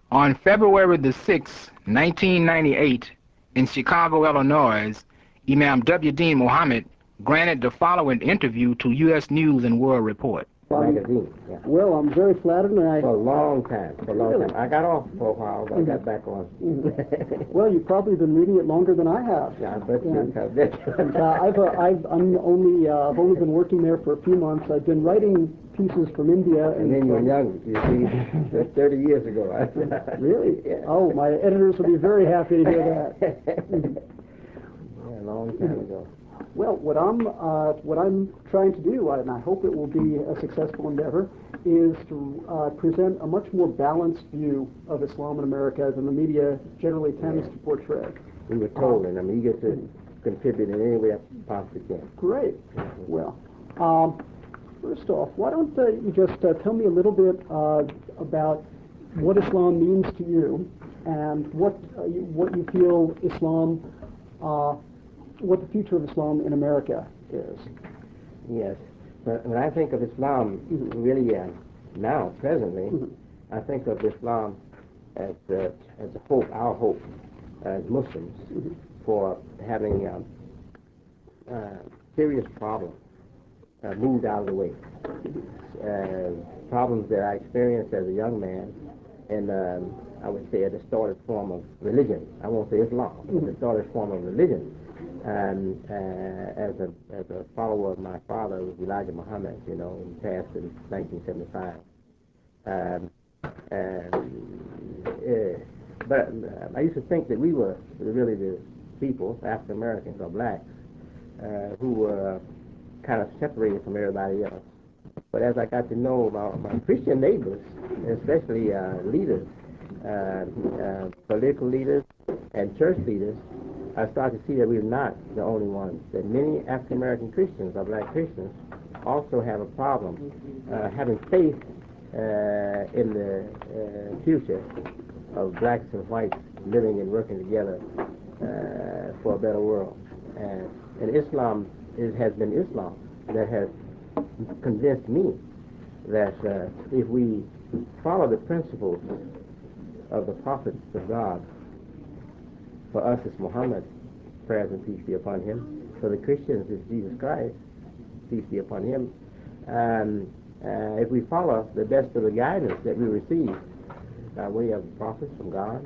On February the 6th, 1998, in Chicago, Illinois, Imam W. Dean Muhammad granted the following interview to U.S. News and World Report. Magazine. Yeah. Well, I'm very flattered, and For a long time. Really? I got off for a while, but I got back on. Well, you've probably been reading it longer than I have. Yeah, I bet you. And, I bet you. I've only been working there for a few months. I've been writing pieces from India. And then you were young, you see, that's 30 years ago. Really? Yeah. Oh, my editors will be very happy to hear that. Yeah, a long time ago. Well, what I'm trying to do, and I hope it will be a successful endeavor, is to present a much more balanced view of Islam in America than the media generally tends to portray. We were told, and I'm eager to contribute in any way I possibly can. Great. Well, first off, why don't you just tell me a little bit about what Islam means to you and what you feel Islam, what the future of Islam in America is. Yes. When I think of Islam, really now, presently, I think of Islam as a hope, our hope as Muslims, for having serious problems moved out of the way. Problems that I experienced as a young man, and I would say a distorted form of religion. I won't say Islam, a distorted form of religion. As a follower of my father, was Elijah Muhammad, you know, who passed in 1975. But I used to think that we were really the people, African Americans or blacks, who were kind of separated from everybody else. But as I got to know my Christian neighbors, especially leaders, political leaders and church leaders, I started to see that we're not the only ones, that many African American Christians or black Christians also have a problem having faith in the future of blacks and whites living and working together for a better world. And Islam has been Islam that has convinced me that if we follow the principles of the prophets of God, for us it's Muhammad, prayers and peace be upon him. For the Christians it's Jesus Christ, peace be upon him. If we follow the best of the guidance that we receive by way of the prophets from God,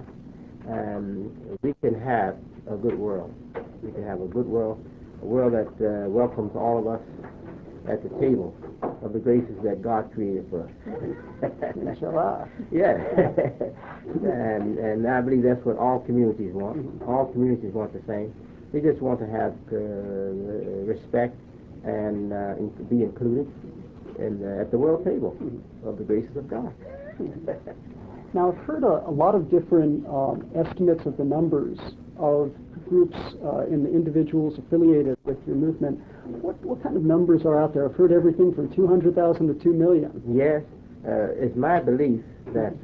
we can have a good world. We can have a good world, a world that welcomes all of us at the table of the graces that God created for us. Inshallah. Yeah. and I believe that's what all communities want. All communities want the same. They just want to have respect and be included at the world table of the graces of God. Now, I've heard a lot of different estimates of the numbers of groups and the individuals affiliated with your movement. What kind of numbers are out there? I've heard everything from 200,000 to 2 million. Yes, it's my belief that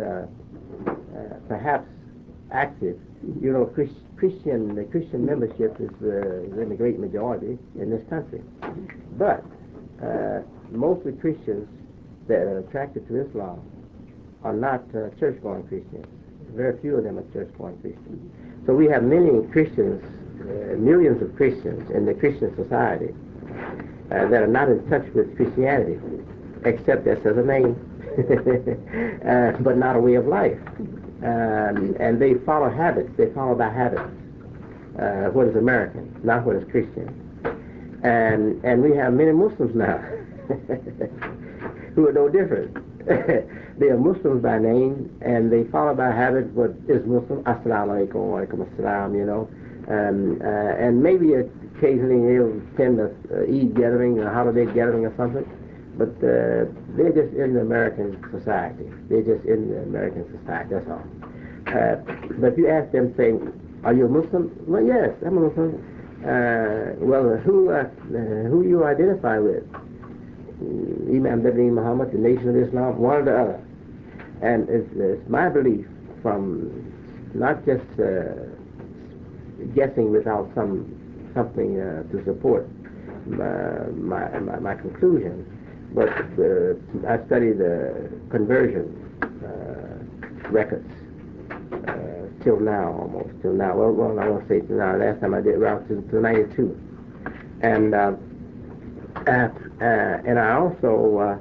perhaps active, you know, the Christian membership is in the great majority in this country. But mostly Christians that are attracted to Islam are not church-going Christians. Very few of them are church-going Christians. So we have many Christians, millions of Christians in the Christian society that are not in touch with Christianity, except as a name, but not a way of life. And they follow habits. They follow by habits. What is American, not what is Christian. And we have many Muslims now who are no different. They are Muslims by name, and they follow by habit what is Muslim. Assalamu alaikum wa alaikum assalam, you know. And maybe occasionally they'll attend a Eid gathering, a holiday gathering or something. But they're just in the American society. They're just in the American society, that's all. But if you ask them, saying, are you a Muslim? Well, yes, I'm a Muslim. Well, who you identify with? Imam Dean Muhammad, the Nation of Islam, one or the other. And it's my belief, from not just guessing without something to support my conclusion, but I study the conversion records till now, almost till now. Well, I won't say till now. Last time I did around to 92, and I also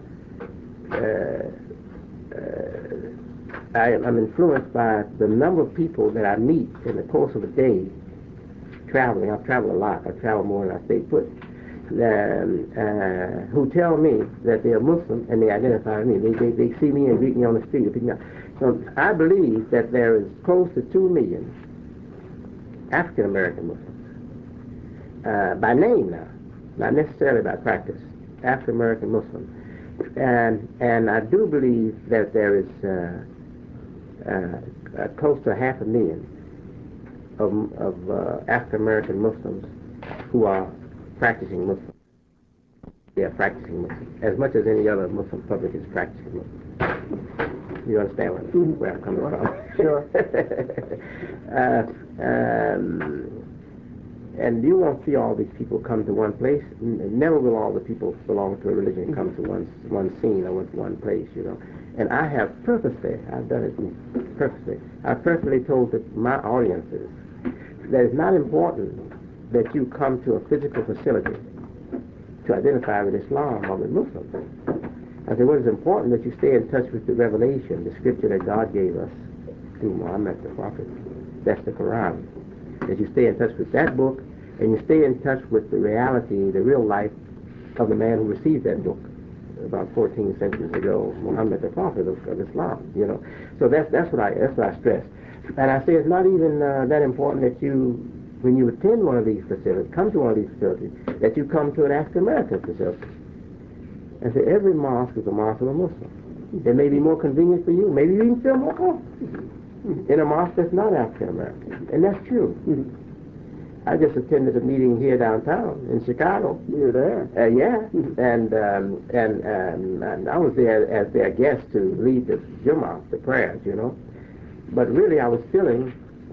I'm influenced by the number of people that I meet in the course of a day traveling. I've traveled a lot. I travel more than I stay put. Who tell me that they're Muslim and they identify with me. They see me and greet me on the street. So I believe that there is close to 2 million African American Muslims by name now, not necessarily by practice. African American Muslims, and I do believe that there is close to 500,000 of African American Muslims who are practicing Muslims. They are practicing Muslims as much as any other Muslim public is practicing Muslims. You understand where I'm coming from? Sure. And you won't see all these people come to one place. Never will all the people belong to a religion come to one scene or one place, you know. And I have purposely, I've done it purposely, I've purposely told my audiences that it's not important that you come to a physical facility to identify with Islam or with Muslims. I said, what is important that you stay in touch with the revelation, the scripture that God gave us through Muhammad the Prophet. That's the Quran. That you stay in touch with that book, and you stay in touch with the reality, the real life of the man who received that book about 14 centuries ago, Muhammad the Prophet of Islam. You know, so that's what I stress. And I say it's not even that important that you, when you attend one of these facilities, come to one of these facilities, that you come to an African American facility. I say every mosque is a mosque of a Muslim. It may be more convenient for you. Maybe you even feel more comfortable in a mosque that's not African American, and that's true. I just attended a meeting here downtown in Chicago. You were there? Yeah, and I was there as their guest to lead the Jummah, the prayers, you know. But really, I was feeling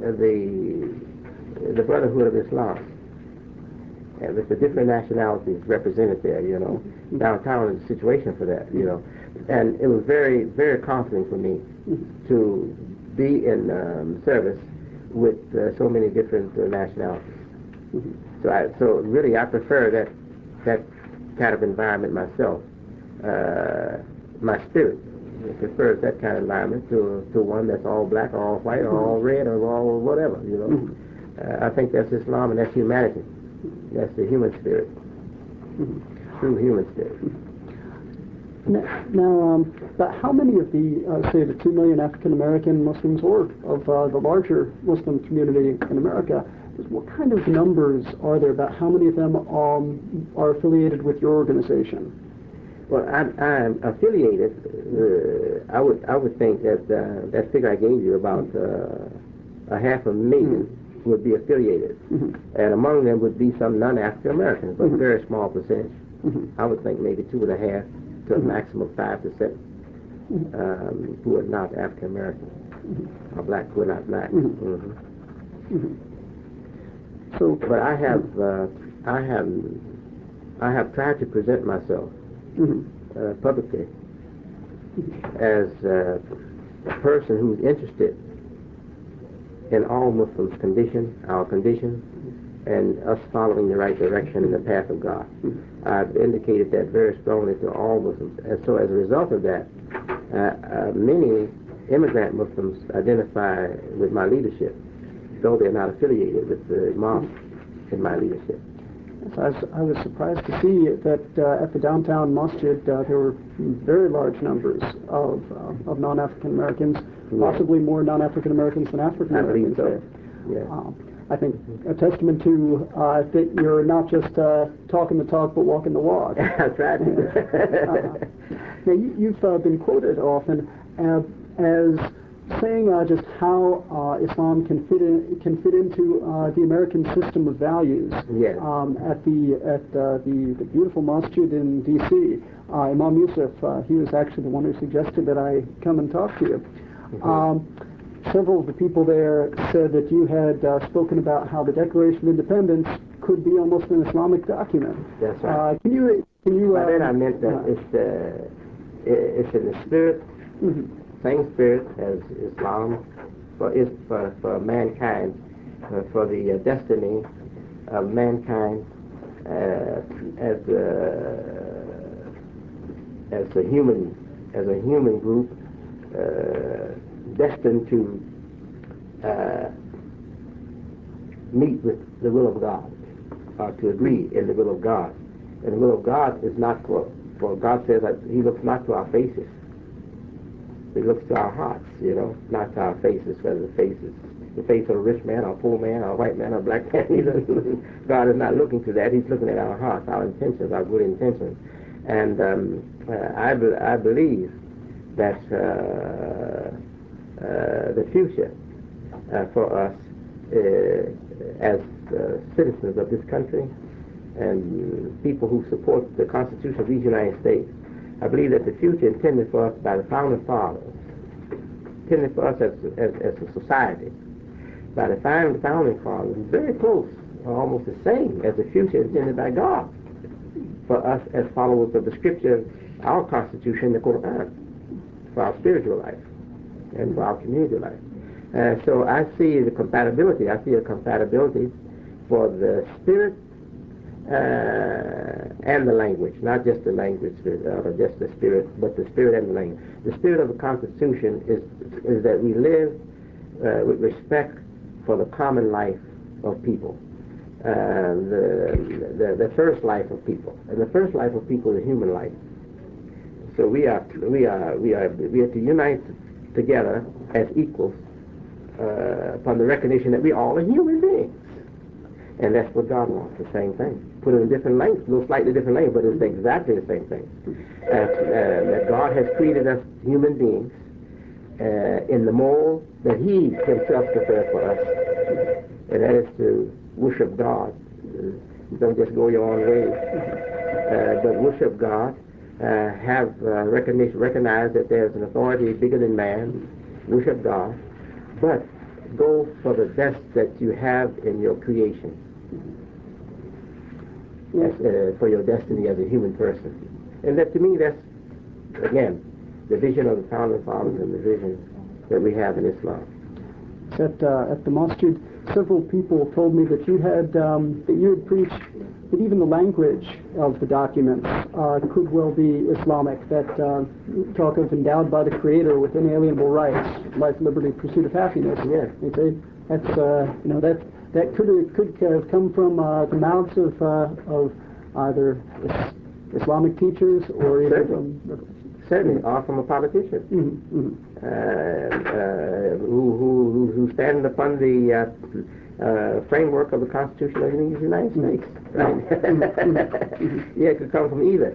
the Brotherhood of Islam, and with the different nationalities represented there, you know. Downtown is a situation for that, you know. And it was very, very comforting for me to be in service with so many different nationalities. So really, I prefer that kind of environment myself. My spirit prefers that kind of environment to one that's all black or all white or all red or all whatever, you know. I think that's Islam and that's humanity. That's the human spirit, true human spirit. Now, but how many of the, say, the 2 million African American Muslims, or of the larger Muslim community in America, what kind of numbers are there? About how many of them are affiliated with your organization? Well, I'm affiliated. I would think that that figure I gave you, about 500,000, would be affiliated, and among them would be some non-African Americans, but a very small percentage. I would think maybe 2.5 to a maximum of 5% who are not African American, or black who are not black. So, but I have tried to present myself publicly as a person who's interested in all Muslims' condition, our condition, and us following the right direction in the path of God. I've indicated that very strongly to all Muslims. And so as a result of that, many immigrant Muslims identify with my leadership, though they're not affiliated with the mosque in my leadership. I was surprised to see that at the downtown masjid there were very large numbers of non-African Americans, possibly more non-African Americans than African Americans. I believe so. Yeah. I think a testament to that you're not just talking the talk but walking the walk. That's right. Now you've been quoted often as saying just how Islam can fit into the American system of values. Yes. At the beautiful masjid in D.C., Imam Yusuf, he was actually the one who suggested that I come and talk to you. Several of the people there said that you had spoken about how the Declaration of Independence could be almost an Islamic document. That's right. Can you? By that I meant that it's in the spirit, same spirit as Islam, for mankind, for the destiny of mankind as a human group destined to meet with the will of God, or to agree in the will of God. And the will of God is not for God says that He looks not to our faces. He looks to our hearts, not to our faces, whether the face of a rich man or a poor man or a white man or a black man. God is not looking to that. He's looking at our hearts, our intentions, our good intentions. And I believe that the future for us as citizens of this country and people who support the Constitution of these United States, I believe that the future intended for us by the Founding Fathers, intended for us as a society, by the Founding Fathers, is very close, almost the same as the future intended by God for us as followers of the Scripture, our Constitution, the Quran, for our spiritual life and for our community life. So I see the compatibility. I see a compatibility for the spirit and the language, not just the language or just the spirit, but the spirit and the language. The spirit of the Constitution is that we live with respect for the common life of people, the first life of people, and the first life of people is human life. So we are to unite together as equals upon the recognition that we all are human beings. And that's what God wants, the same thing. Put it in different language, a little slightly different language, but it's exactly the same thing. That God has created us human beings in the mold that He Himself prepared for us. And that is to worship God. You don't just go your own way, but worship God, recognize that there's an authority bigger than man, worship God, but go for the best that you have in your creation, for your destiny as a human person. And that, to me, that's, again, the vision of the Founding Fathers and the vision that we have in Islam. At the masjid, several people told me that you had preached that even the language of the documents could well be Islamic, that talk of endowed by the Creator with inalienable rights, life, liberty, pursuit of happiness. Yes. They say that's that could have come from the mouths of either Islamic teachers or even from certainly, or from a politician who stand upon the framework of the Constitution of the United States. Right? Yeah, it could come from either.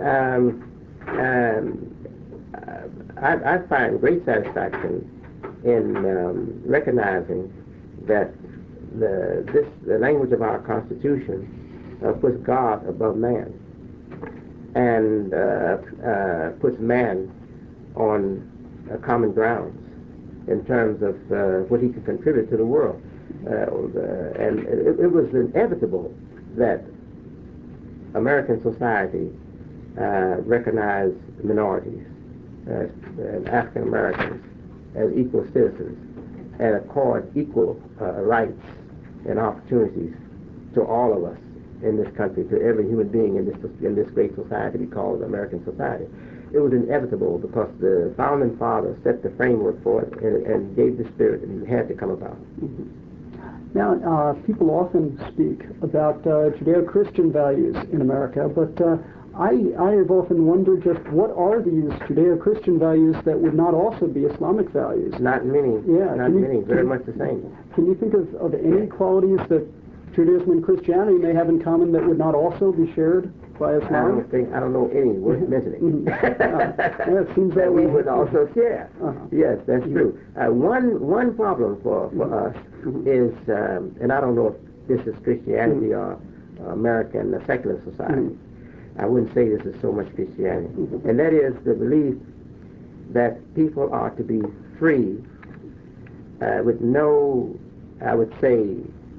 I find great satisfaction in recognizing that the language of our Constitution puts God above man and puts man on common grounds in terms of what he can contribute to the world. And it was inevitable that American society recognized minorities, and African Americans, as equal citizens and accord equal rights and opportunities to all of us in this country, to every human being in this great society we call the American society. It was inevitable because the Founding Fathers set the framework for it and gave the spirit, and it had to come about. Now, people often speak about Judeo-Christian values in America, but I have often wondered just what are these Judeo-Christian values that would not also be Islamic values? Not many. Yeah, not many. Very much the same. Can you think of any qualities that Judaism and Christianity may have in common that would not also be shared by Islam? I don't know any worth mentioning. Yeah, it seems that we would also share. Yes, that's true. One problem for us is, and I don't know if this is Christianity or American secular society. I wouldn't say this is so much Christianity. And that is the belief that people are to be free with no, I would say,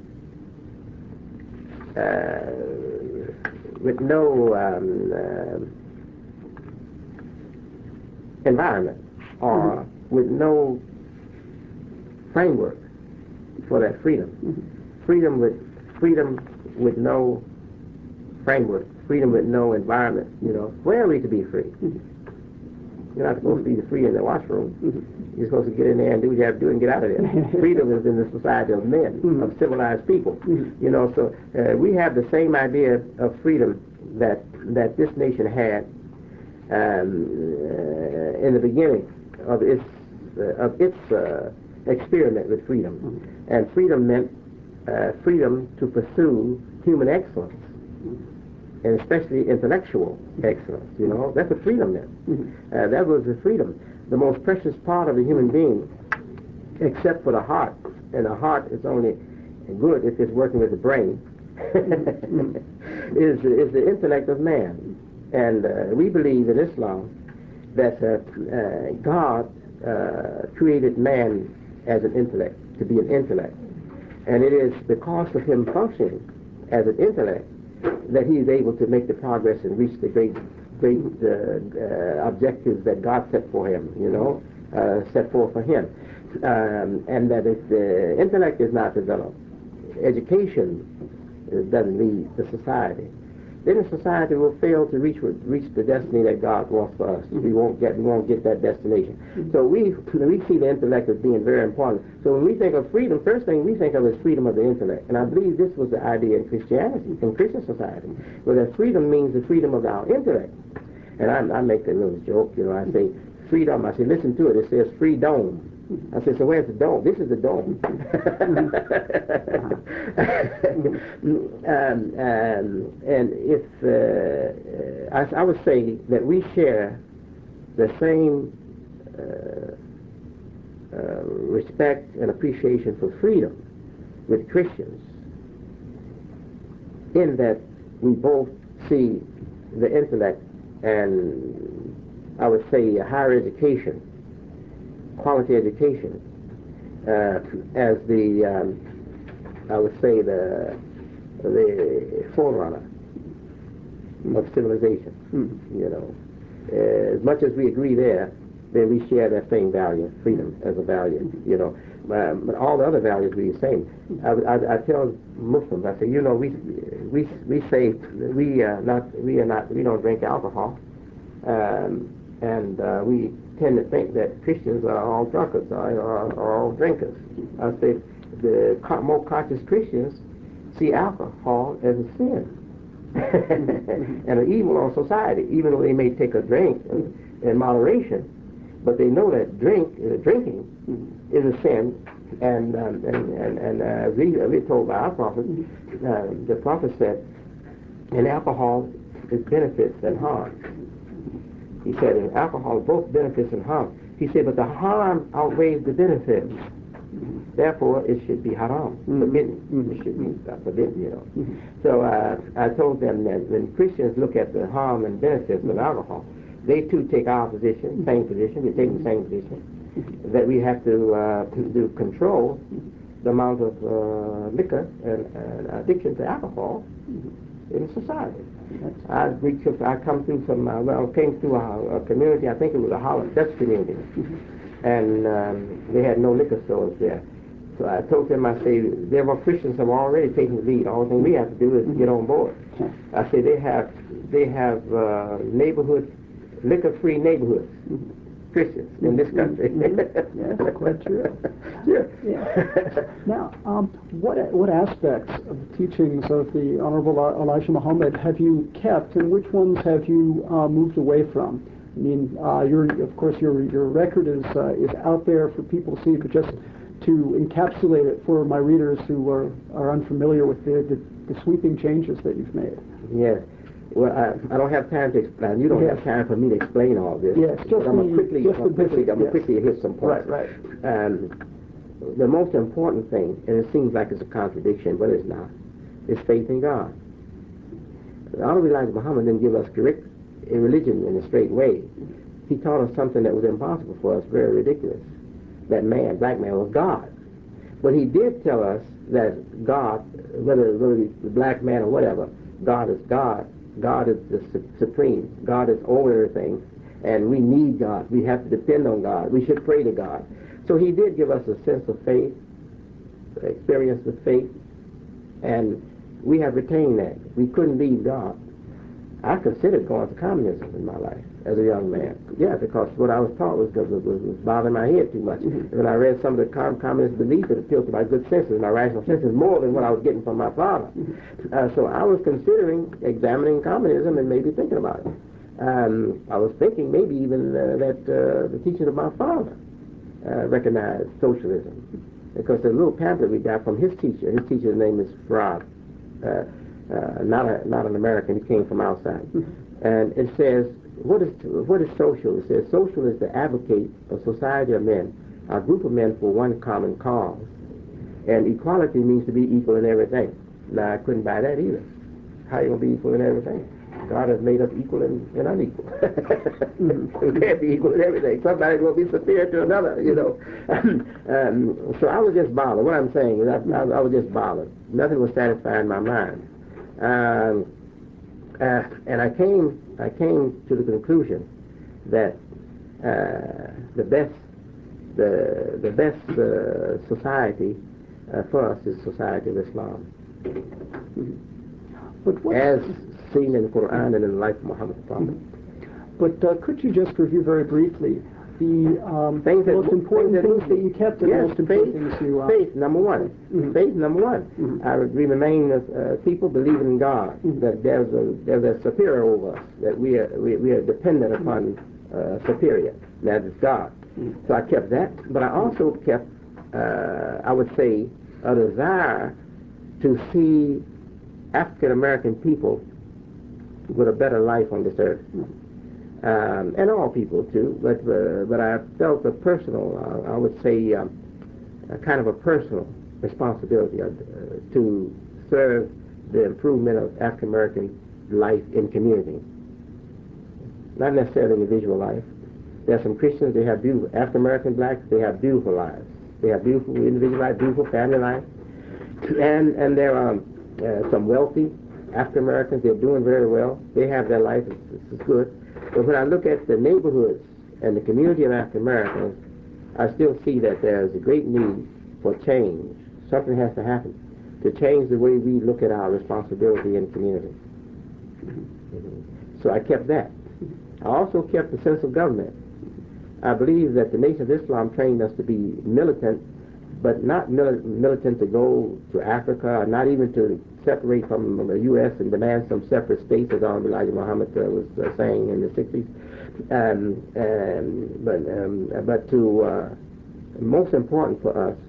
with no environment or with no framework for that freedom. Freedom with no framework, freedom with no environment. Where are we to be free? You're not supposed to be free in the washroom. You're supposed to get in there and do what you have to do and get out of there. Freedom is in the society of men, of civilized people. So we have the same idea of freedom that this nation had in the beginning of its experiment with freedom. And freedom meant freedom to pursue human excellence, and especially intellectual excellence. That's what freedom meant. That was the freedom, the most precious part of a human being, except for the heart. And the heart is only good if it's working with the brain. is the intellect of man. And we believe in Islam that God created man as an intellect, to be an intellect. And it is because of him functioning as an intellect that he is able to make the progress and reach the great objectives that God set for him, set forth for him. And that if the intellect is not developed, education doesn't lead the society, then the society will fail to reach the destiny that God wants for us. We won't get that destination. So we see the intellect as being very important. So when we think of freedom, first thing we think of is freedom of the intellect. And I believe this was the idea in Christianity, in Christian society, where that freedom means the freedom of our intellect. And I make a little joke, I say freedom. I say, listen to it. It says free dome. I said, so where's the dome? This is the dome. And if I would say that we share the same respect and appreciation for freedom with Christians, in that we both see the intellect and, I would say, higher education, quality education, as the I would say the forerunner of civilization. As much as we agree there, then we share that same value, freedom as a value. But all the other values we the same. I tell Muslims, I say, we say we don't drink alcohol, and we tend to think that Christians are all drunkards or all drinkers. I say the more conscious Christians see alcohol as a sin and an evil on society, even though they may take a drink in moderation, but they know that drinking is a sin. And we told by our prophet, the prophet said, in alcohol is benefits and harm. He said in alcohol both benefits and harm. He said, but the harm outweighs the benefits. Therefore, it should be haram, forbidden. It should be forbidden, So I told them that when Christians look at the harm and benefits of alcohol, they too take our position, same position. We take the same position, that we have to control the amount of liquor and addiction to alcohol in society. I come through came through a community, I think it was a Holland Dutch community, and they had no liquor stores there. So I told them, I say, there were Christians have already taken the lead. All thing we have to do is get on board. I say they have neighborhood, liquor-free neighborhoods, Christians in this country. Yes, quite true. Yeah. Now, what aspects of the teachings of the Honorable Elijah Muhammad have you kept, and which ones have you moved away from? I mean, your record is out there for people to see, but just to encapsulate it for my readers who are unfamiliar with the sweeping changes that you've made. Yes. Well, I don't have time to explain. You don't have time for me to explain all this. Yes, just I'm going to quickly hit some points. Right. The most important thing, and it seems like it's a contradiction, but it's not, is faith in God. The Honorable Elijah Muhammad didn't give us correct religion in a straight way. He taught us something that was impossible for us, very ridiculous. That man, black man, was God. But he did tell us that God, whether the black man or whatever, God is God. God is the supreme. God is over everything. And we need God. We have to depend on God. We should pray to God. So he did give us a sense of faith, experience with faith, and we have retained that. We couldn't leave God. I considered going to communism in my life as a young man. Yeah, because what I was taught was bothering my head too much. When I read some of the communist beliefs, it appealed to my good senses, my rational senses, more than what I was getting from my father. So I was considering examining communism and maybe thinking about it. I was thinking maybe even that the teachings of my father recognized socialism, because the little pamphlet we got from his teacher's name is Farad. Not an American. He came from outside, and it says, what is social? It says social is the advocate of society of men, a group of men for one common cause, and equality means to be equal in everything. Now I couldn't buy that either. How you gonna be equal in everything? God has made us equal and unequal. We can't be equal in everything. Somebody's going to be superior to another, you know. So I was just bothered. What I'm saying is I was just bothered. Nothing was satisfying my mind. And I came to the conclusion that the best society for us is the society of Islam. As seen in the Quran and in the life of Muhammad the Prophet. But could you just review very briefly the most important things that you kept and the most important things you... Faith, number one. Faith, number one. We remain people believing in God, that there's a superior over us, that we are dependent upon superior, that is God. So I kept that, but I also kept, I would say, a desire to see African American people with a better life on this earth, and all people too. But I felt a personal, I would say, a kind of a personal responsibility to serve the improvement of African American life in community, not necessarily individual life. There are some Christians, they have beautiful African American blacks. They have beautiful lives. They have beautiful individual life, beautiful family life, and there are some wealthy African Americans. They're doing very well. They have their life. It's good. But when I look at the neighborhoods and the community of African Americans, I still see that there's a great need for change. Something has to happen to change the way we look at our responsibility in the community. So I kept that. I also kept the sense of government. I believe that the Nation of Islam trained us to be militant, but not militant to go to Africa, or not even to separate from the U.S. and demand some separate states, as Elijah Muhammad was saying in the 60s. But to most important for us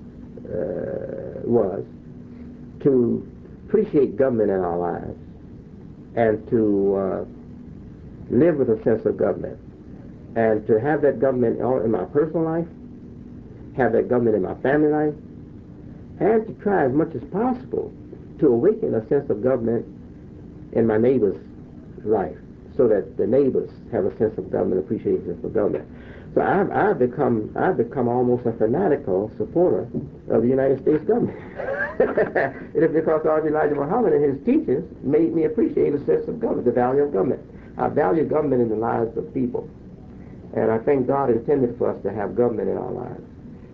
was to appreciate government in our lives and to live with a sense of government, and to have that government in my personal life, have that government in my family life, and to try as much as possible to awaken a sense of government in my neighbor's life, so that the neighbors have a sense of government, appreciation for government. So I've become almost a fanatical supporter of the United States government. It is because Elijah Muhammad and his teachings made me appreciate a sense of government, the value of government. I value government in the lives of people, and I think God intended for us to have government in our lives.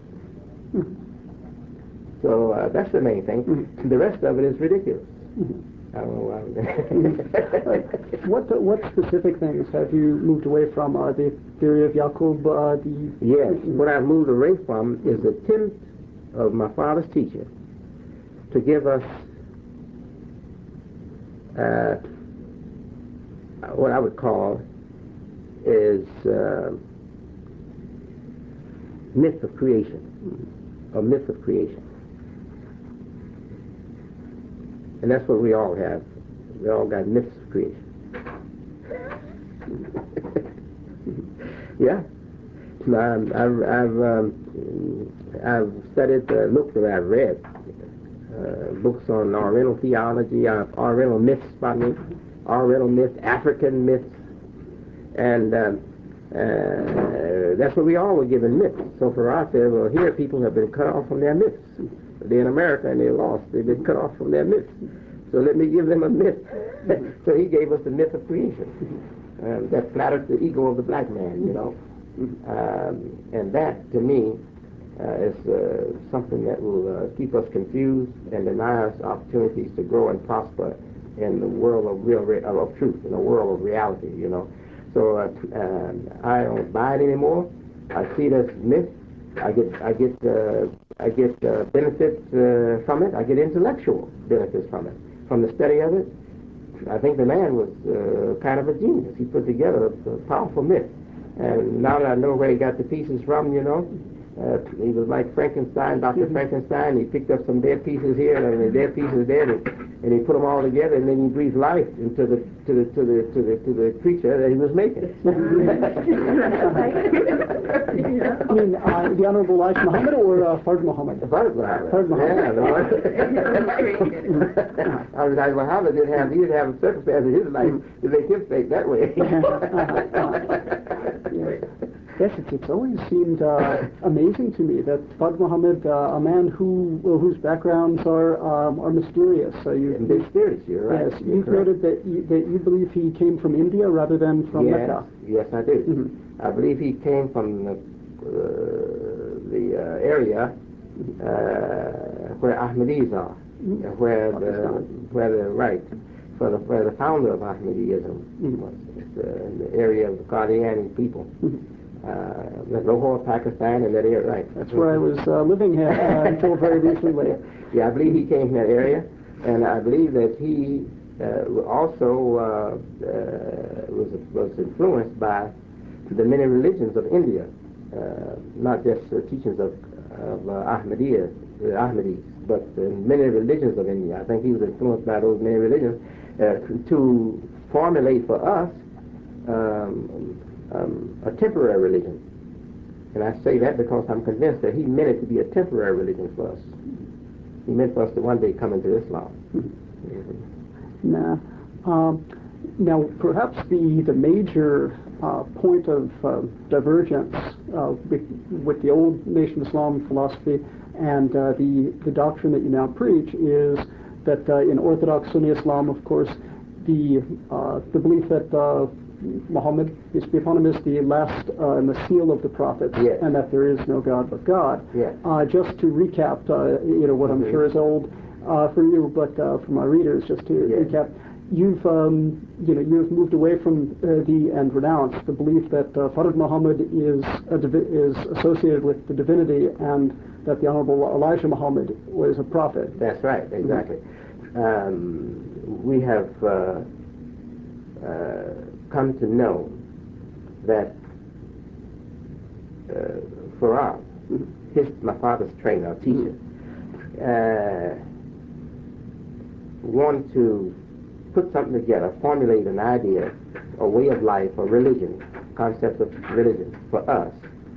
So that's the main thing. The rest of it is ridiculous. I don't know why. What specific things have you moved away from? The theory of Yaqub? Yes, what I've moved away from is the attempt of my father's teacher to give us what I would call is myth of creation, a myth of creation. And that's what we all have. We all got myths of creation. Yeah. I've studied, looked, and I've read books on Oriental theology, Oriental myths, Oriental myths, African myths, and that's what we all were given, myths. So for us, well, here people have been cut off from their myths. They're in America and they're lost. They've been cut off from their myths. So let me give them a myth. So he gave us the myth of creation. That flattered the ego of the black man, you know. And that, to me, It's something that will keep us confused and deny us opportunities to grow and prosper in the world of of truth, in the world of reality, you know. So I don't buy it anymore. I see it as myth. I get benefits from it. I get intellectual benefits from it, from the study of it. I think the man was kind of a genius. He put together a powerful myth. And now that I know where he got the pieces from, you know, he was like Frankenstein, Dr. Frankenstein. He picked up some dead pieces here and the dead pieces there, and he put them all together, and then he breathed life into the creature that he was making. You mean the Honorable Elijah Muhammad or Fard Muhammad? Fard Muhammad. Fard Muhammad. Yeah, the one. Elijah Muhammad didn't have a circumstance in his life to make him think that way. Yes, it's always seemed amazing to me that Fard Muhammad, a man whose backgrounds are mysterious. Mysterious, you're right. Yes, you've noted that you believe he came from India rather than from Mecca. Yes, I do. Mm-hmm. I believe he came from the area where Ahmadis are, where the founder of Ahmadiyism was, the area of the Qadiani people. Lahore, Pakistan, and that area, right? That's where I was living until very recently. Yeah, I believe he came from that area, and I believe that he also was influenced by the many religions of India, not just the teachings of Ahmadis, but the many religions of India. I think he was influenced by those many religions to formulate for us a temporary religion. And I say that because I'm convinced that he meant it to be a temporary religion for us. He meant for us to one day come into Islam. Now, perhaps the major point of divergence with the old Nation of Islam philosophy and the doctrine that you now preach is that in Orthodox Sunni Islam, of course, the belief that Muhammad, peace be upon him, is the last and the seal of the prophets, yes, and that there is no God but God. Yes. Just to recap, what I'm sure is old for you, but for my readers, just to recap, you've moved away from and renounced the belief that Fard Muhammad is associated with the divinity, and that the Honorable Elijah Muhammad was a prophet. That's right, exactly. We have come to know that Farah, my father's trainer, teacher, wanted to put something together, formulate an idea, a way of life, a religion, concept of religion for us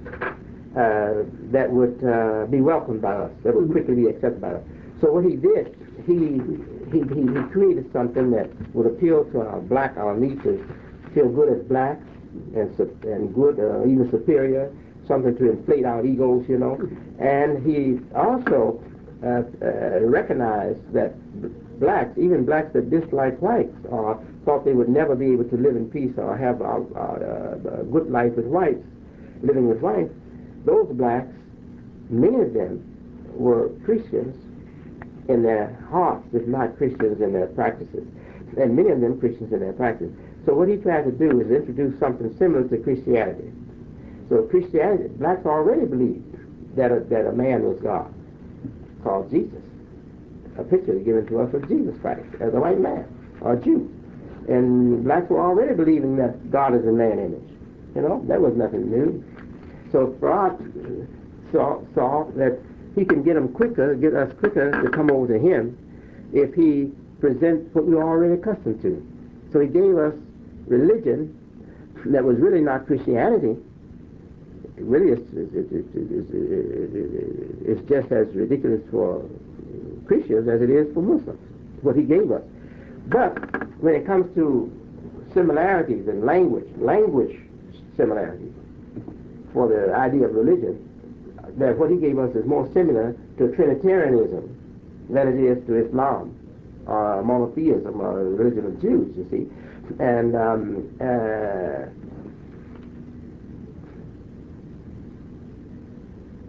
that would be welcomed by us, that would quickly be accepted by us. So what he did, he created something that would appeal to our need to feel good as blacks and good, even superior, something to inflate our egos, you know. And he also recognized that blacks, even blacks that disliked whites, or thought they would never be able to live in peace or have a good life with whites, living with whites, those blacks, many of them were Christians in their hearts, if not Christians in their practices, and many of them Christians in their practice. So what he tried to do is introduce something similar to Christianity. So Christianity, blacks already believed that a man was God, called Jesus. A picture given to us of Jesus Christ as a white man, or a Jew. And blacks were already believing that God is in man image. You know, that was nothing new. So Farad saw that he can get us quicker to come over to him if he presents what we're already accustomed to. So he gave us religion that was really not Christianity. It really it's just as ridiculous for Christians as it is for Muslims, what he gave us. But when it comes to similarities in language similarities for the idea of religion, that what he gave us is more similar to Trinitarianism than it is to Islam, or monotheism, or the religion of Jews, you see. And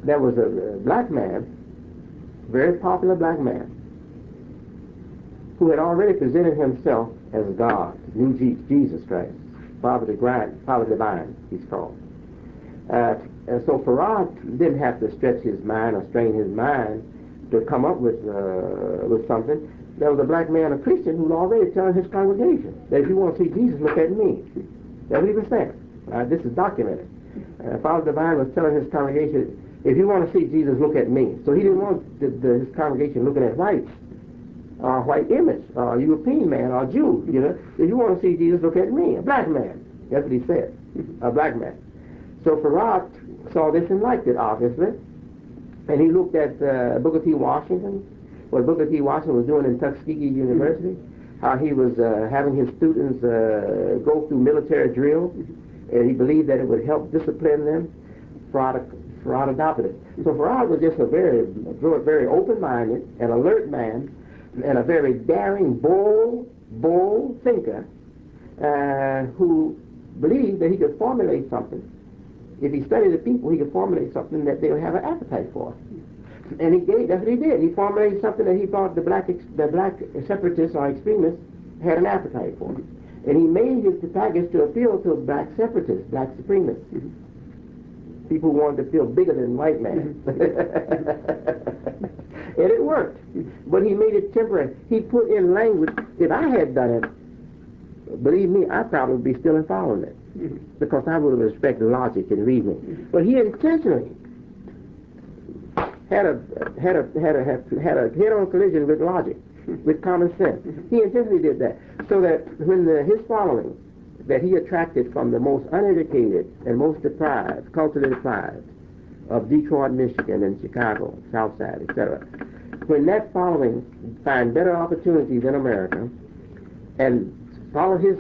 there was a black man, very popular black man, who had already presented himself as God, knew Jesus Christ, Father Divine, he's called. And so Farad didn't have to stretch his mind or strain his mind to come up with something. There was a black man, a Christian, who was already telling his congregation that if you want to see Jesus, look at me. That's what he was saying. This is documented. Father Divine was telling his congregation, if you want to see Jesus, look at me. So he didn't want his congregation looking at whites, or white image, or European man, or Jew. You know, if you want to see Jesus, look at me, a black man. That's what he said, a black man. So Farad saw this and liked it, obviously, and he looked at Booker T. Washington, what Booker T. Washington was doing in Tuskegee University, how he was having his students go through military drill, and he believed that it would help discipline them. Farad adopted it. So Farad was just a very open-minded and alert man, and a very daring, bold thinker who believed that he could formulate something. If he studied the people, he could formulate something that they would have an appetite for. And that's what he did. He formulated something that he thought the black separatists or extremists had an appetite for. And he made his package to appeal to black separatists, black supremists. People who wanted to feel bigger than white man. And it worked. But he made it temporary. He put in language. If I had done it, believe me, I probably would be still in following it. Because I would have respected logic and reasoning. But he intentionally had a head-on collision with logic, with common sense. He intentionally did that, so that when his following, that he attracted from the most uneducated and most deprived, culturally deprived, of Detroit, Michigan, and Chicago, South Side, etc., when that following find better opportunities in America and follow his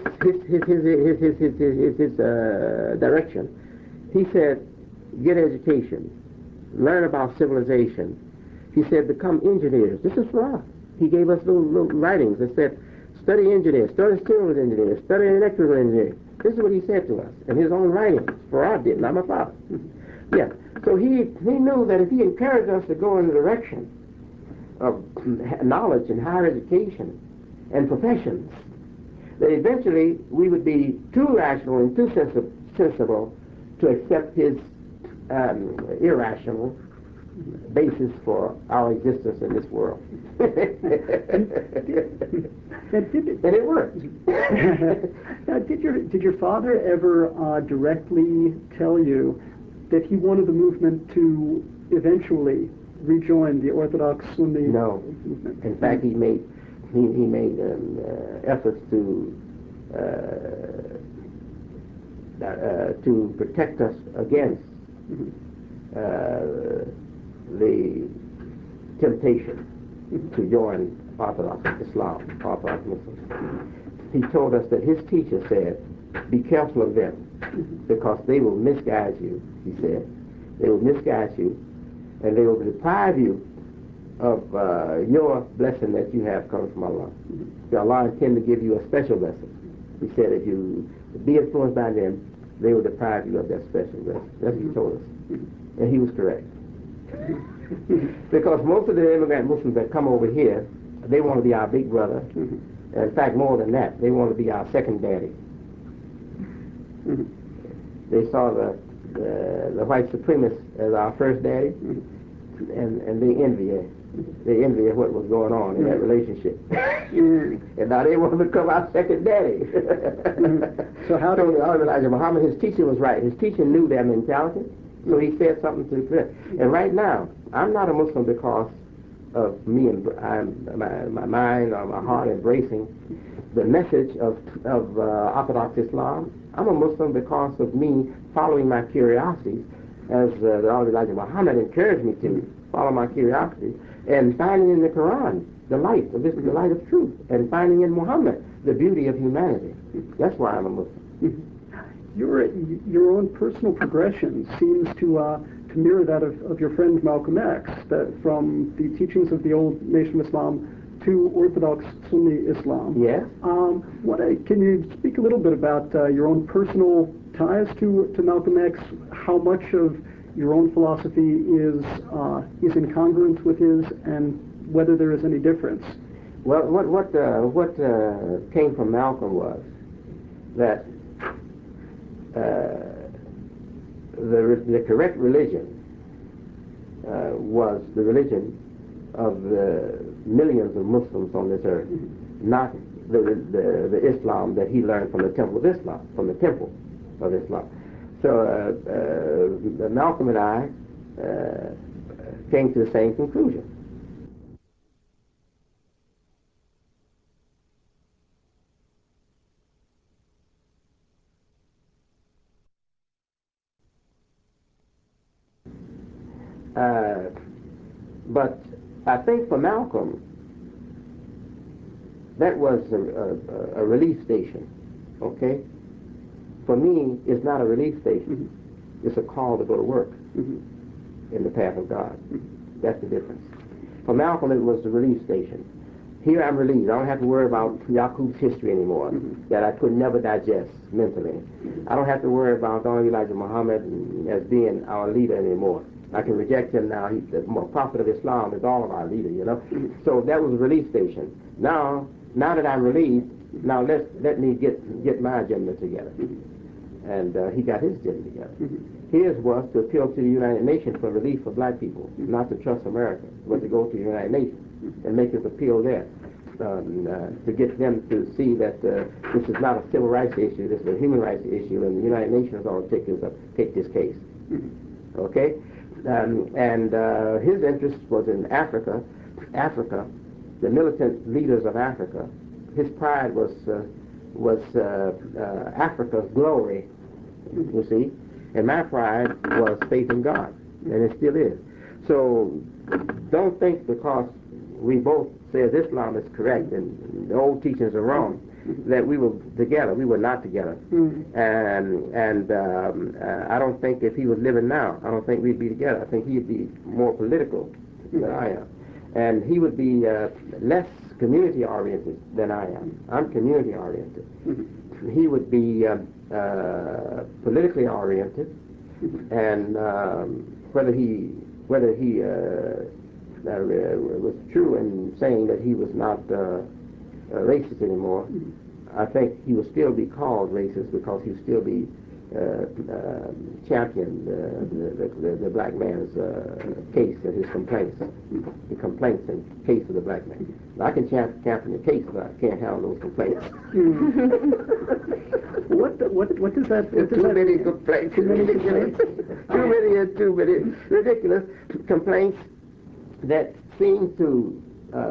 direction, he said, get education, learn about civilization. He said, become engineers. This is for us. He gave us little writings that said, study engineers, study civil engineers, study electrical engineering. This is what he said to us in his own writings. Farad did, not my father. Yeah. So he knew that if he encouraged us to go in the direction of knowledge and higher education and professions, that eventually we would be too rational and too sensible to accept his irrational basis for our existence in this world. And it worked. Now, did your father ever directly tell you that he wanted the movement to eventually rejoin the Orthodox Sunni movement? In fact, he made efforts to protect us against the temptation to join Orthodox Islam, Orthodox Muslims. He told us that his teacher said, be careful of them, because they will misguide you, he said. They will misguide you, and they will deprive you of your blessing that you have coming from Allah. Allah intend to give you a special blessing. He said, if you be influenced by them, they will deprive you of that special blessing. That's what he told us. And he was correct. Because most of the immigrant Muslims that come over here, they want to be our big brother. In fact, more than that, they want to be our second daddy. They saw the white supremacists as our first daddy, and they envy what was going on in that relationship. And now they want to become our second daddy. So how do Elijah Muhammad, his teacher was right. His teacher knew their mentality, so he said something to the clear. And right now, I'm not a Muslim because of me and my mind or my heart embracing the message of Orthodox Islam. I'm a Muslim because of me following my curiosities, as the Elijah Muhammad encouraged me to follow my curiosity, and finding in the Quran the light of truth, and finding in Muhammad the beauty of humanity. That's why I'm a Muslim. Your own personal progression seems to mirror that of your friend Malcolm X, that from the teachings of the old Nation of Islam to Orthodox Sunni Islam. Yes. Can you speak a little bit about your own personal ties to Malcolm X? How much of your own philosophy is in congruence with his, and whether there is any difference. Well, what came from Malcolm was that the correct religion was the religion of the millions of Muslims on this earth, not the Islam that he learned from the Temple of Islam, So Malcolm and I came to the same conclusion. But I think for Malcolm, that was a relief station, okay? For me, it's not a relief station. It's a call to go to work in the path of God. That's the difference. For Malcolm, it was the relief station. Here I'm relieved. I don't have to worry about Yaqub's history anymore that I could never digest mentally. I don't have to worry about Dr. Elijah Muhammad as being our leader anymore. I can reject him now. He's the prophet of Islam is all of our leader, you know. So that was a relief station. Now that I'm relieved, now let me get my agenda together. And he got his agenda together. His was to appeal to the United Nations for relief for black people, not to trust America, but to go to the United Nations and make his appeal there, to get them to see that this is not a civil rights issue, this is a human rights issue, and the United Nations ought to take this case. Okay? And his interest was in Africa, the militant leaders of Africa. His pride was Africa's glory, you see, and my pride was faith in God, and it still is. So don't think because we both says Islam is correct and the old teachings are wrong that we were together. We were not together. And I don't think if he was living now, I don't think we'd be together. I think he'd be more political than I am. And he would be less community-oriented than I am. I'm community-oriented. He would be politically oriented, and whether he was true in saying that he was not racist anymore, I think he would still be called racist because he would still be champion the black man's case and his complaints, the complaints and case of the black man. I can champion the case, but I can't handle those complaints. What does that? Too many complaints. Too many ridiculous complaints that seem to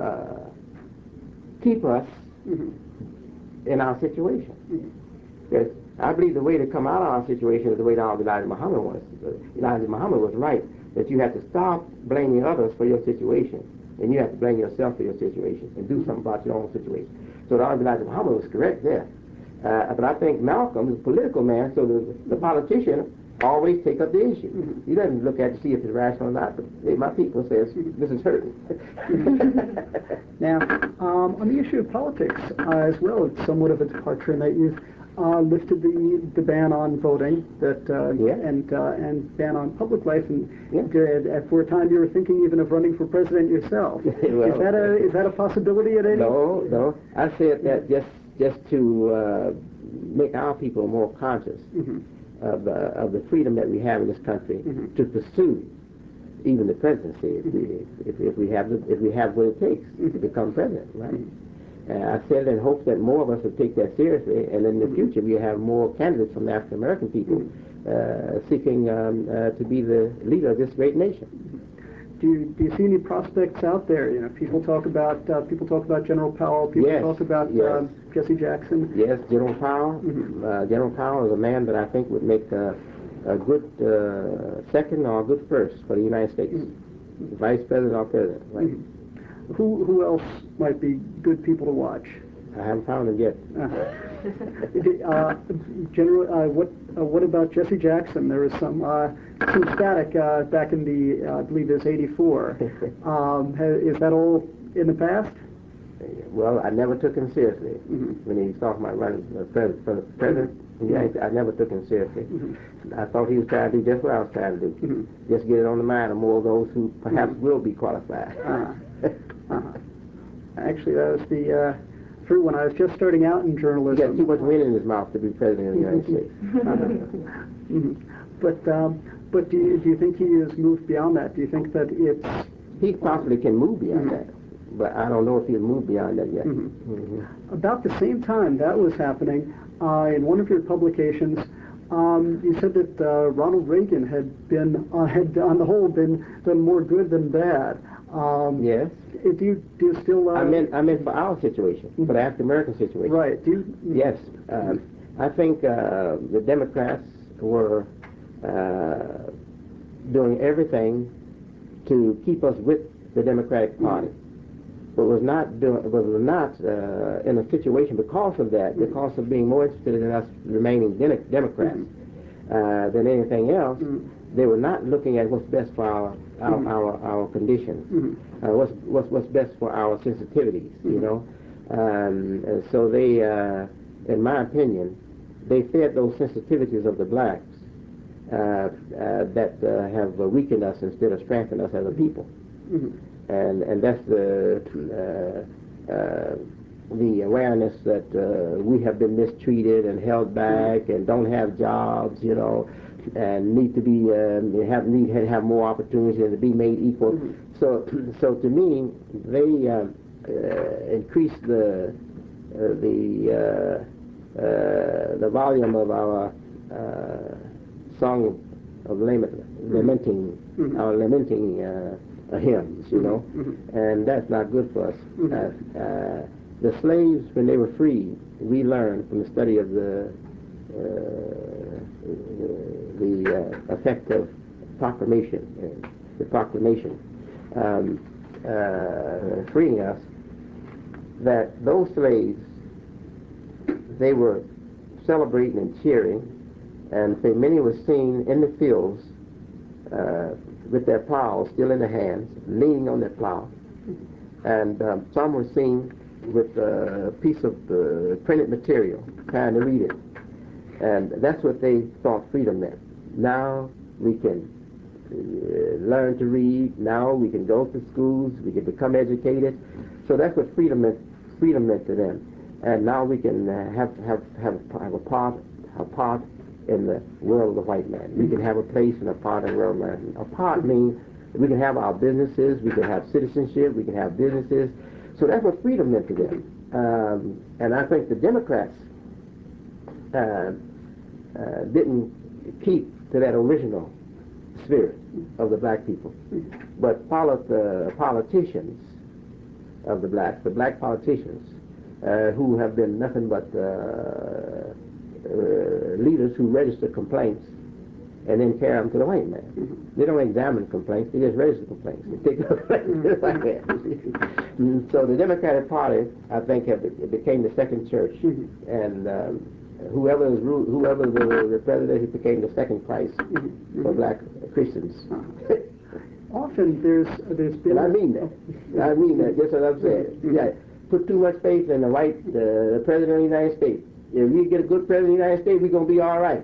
keep us in our situation. Yes, I believe the way to come out of our situation is the way that Elijah Muhammad was. Elijah Muhammad was right, that you have to stop blaming others for your situation, and you have to blame yourself for your situation and do something about your own situation. So Elijah Muhammad was correct there. But I think Malcolm is a political man, so the politician always take up the issue. He doesn't look at it to see if it's rational or not, but my people says, this is hurting. Now, on the issue of politics as well, it's somewhat of a departure in that you've lifted the ban on voting and ban on public life, and for a time you were thinking even of running for president yourself. Well, is that a possibility at any? No. I said that just to make our people more conscious of the freedom that we have in this country to pursue even the presidency if we have what it takes to become president, right? I said in hopes that more of us would take that seriously, and in the future we have more candidates from the African American people seeking to be the leader of this great nation. Do you see any prospects out there? You know, people talk about General Powell. People talk about Jesse Jackson. Yes, General Powell. General Powell is a man that I think would make a good second or a good first for the United States, vice president or president. Right? Who else might be good people to watch? I haven't found him yet. What about Jesse Jackson? There was some static back in the I believe it was '84. Is that all in the past? Well, I never took him seriously when he was talking about running for president. Yeah, I never took him seriously. I thought he was trying to do just what I was trying to do. Just get it on the mind of more of those who perhaps will be qualified. Actually, that was the true when I was just starting out in journalism. He got too much wind in his mouth to be president of the United States. But do you think he has moved beyond that? Do you think that it's... He possibly can move beyond that, but I don't know if he'll move beyond that yet. About the same time that was happening, in one of your publications, you said that Ronald Reagan had on the whole done more good than bad. Yes. Do you still? I meant for our situation, for the African American situation. Right. Yes. I think the Democrats were doing everything to keep us with the Democratic Party, but was not in a situation because of that, because of being more interested in us remaining Democrats than anything else. They were not looking at what's best for our conditions, what's best for our sensitivities, you know. And so they, in my opinion, they fed those sensitivities of the blacks that have weakened us instead of strengthened us as a people. And that's the awareness that we have been mistreated and held back and don't have jobs, you know, and need to be have more opportunities and to be made equal. So to me, they increased the volume of our song of lamenting hymns, you know, and that's not good for us. The slaves, when they were freed, we learned from the study of the effect of proclamation, the proclamation freeing us, that those slaves, they were celebrating and cheering, and say many were seen in the fields with their plows still in their hands, leaning on their plow, and some were seen with a piece of printed material, trying to read it. And that's what they thought freedom meant. Now we can learn to read. Now we can go to schools. We can become educated. So that's what freedom meant to them. And now we can have a part in the world of the white man. We can have a place and a part in the world of the man. A part means we can have our businesses. We can have citizenship. We can have businesses. So that's what freedom meant to them. And I think the Democrats didn't keep to that original spirit of the black people, but followed the politicians of the black politicians, who have been nothing but leaders who register complaints and then carry them to the white man. They don't examine complaints, they just register complaints. They take complaints like that. So the Democratic Party, I think, became the second church, and whoever the president, he became the second Christ for black Christians. Often there's been... And I mean that. Just what I'm saying. Yeah, put too much faith in the white president of the United States. If we get a good president of the United States, we're going to be all right.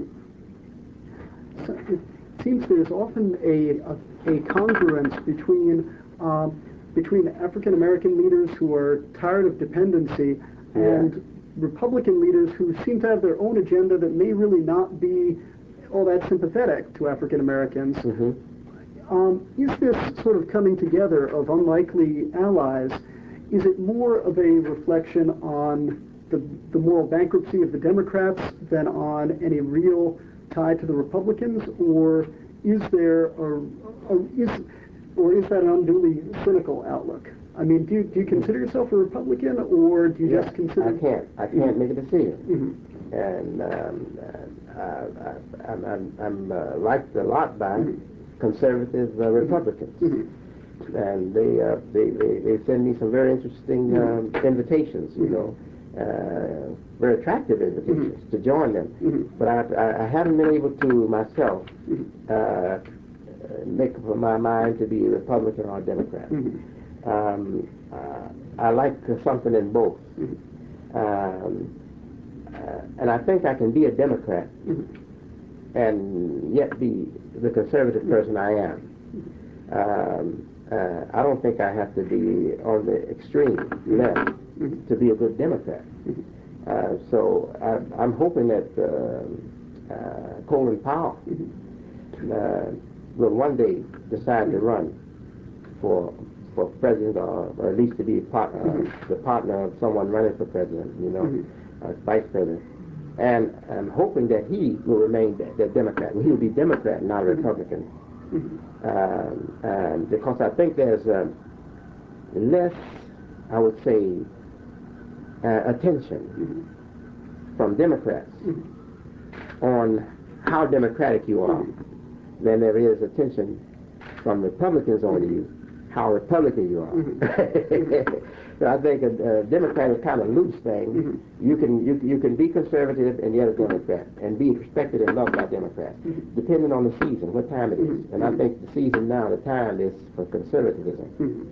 So it seems there's often a congruence between African American leaders who are tired of dependency and Republican leaders who seem to have their own agenda that may really not be all that sympathetic to African Americans. Is this sort of coming together of unlikely allies, is it more of a reflection on the moral bankruptcy of the Democrats than on any real tie to the Republicans, or is there is that an unduly cynical outlook? I mean, do you consider yourself a Republican, or do you just consider... I can't make a decision. And I'm liked a lot by conservative Republicans. And they send me some very interesting invitations, you know, very attractive invitations to join them. But I haven't been able to myself make up my mind to be a Republican or a Democrat. I like something in both. and I think I can be a Democrat and yet be the conservative person I am. I don't think I have to be on the extreme left to be a good Democrat. So I'm hoping that Colin Powell will one day decide to run for president, or at least to be the partner of someone running for president, vice president. And I'm hoping that he will remain the Democrat. He'll be Democrat, not Republican. Because I think there's less, I would say, attention from Democrats on how democratic you are than there is attention from Republicans on you, how Republican you are. So I think a Democrat is kind of a loose thing. You can be conservative and yet a Democrat, and be respected and loved by Democrats, depending on the season, what time it is. And I think the season now, the time is for conservatism.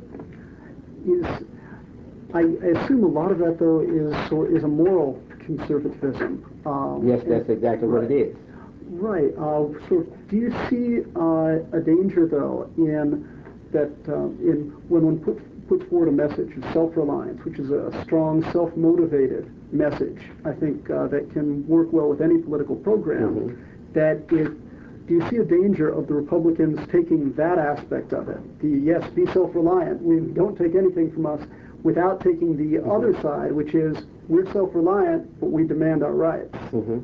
I assume a lot of that, though, is a moral conservatism. Yes, that's exactly what it is. Right. So do you see a danger, though, in when one puts forward a message of self-reliance, which is a strong, self-motivated message, I think that can work well with any political program, do you see a danger of the Republicans taking that aspect of it? Yes, be self-reliant, we don't take anything from us, without taking the other side, which is we're self-reliant, but we demand our rights.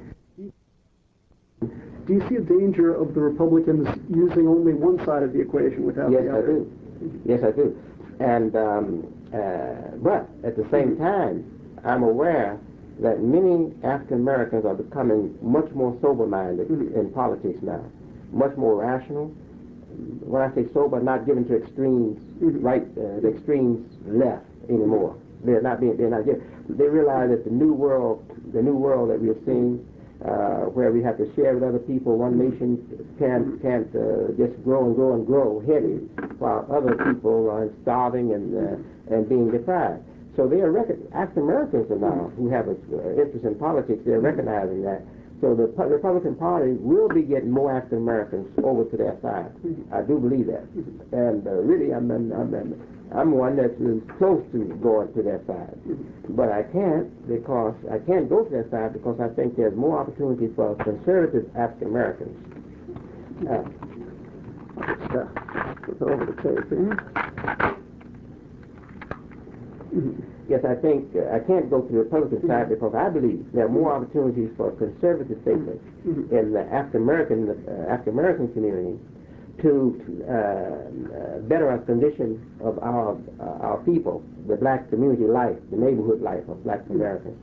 Do you see a danger of the Republicans using only one side of the equation without the other? Yes, I do. And but at the same time, I'm aware that many African Americans are becoming much more sober-minded in politics now, much more rational. When I say sober, not given to extremes right, the extremes left anymore. They're not given. They realize that the new world that we're seeing, where we have to share with other people. One nation can't just grow and grow and grow heavy, while other people are starving and being deprived. So they are African Americans are now, who have an interest in politics, they're recognizing that. So the Republican Party will be getting more African Americans over to their side. I do believe that, and really, I'm one that's close to going to their side, but I can't go to their side because I think there's more opportunity for conservative African Americans. Over the tape here. Yes, I think I can't go to the Republican side because I believe there are more opportunities for conservative statements in the African American community to better our condition of our people, the black community life, the neighborhood life of black Americans,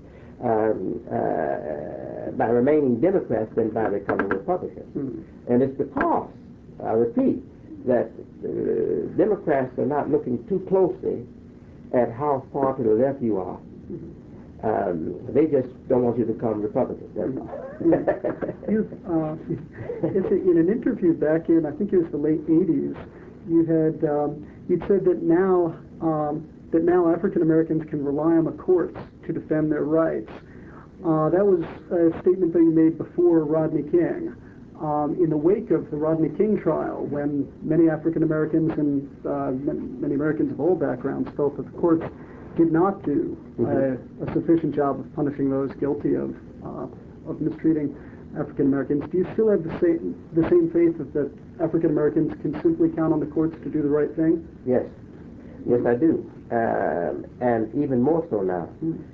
by remaining Democrats than by becoming Republicans. And it's because, I repeat, that Democrats are not looking too closely at how far to the left you are. They just don't want you to become Republicans. In an interview back in, I think it was the late 80s, you'd said that now African Americans can rely on the courts to defend their rights. That was a statement that you made before Rodney King. In the wake of the Rodney King trial, when many African Americans and many Americans of all backgrounds felt that the courts did not do a sufficient job of punishing those guilty of mistreating African Americans, do you still have the same faith that African Americans can simply count on the courts to do the right thing? Yes, I do, and even more so now.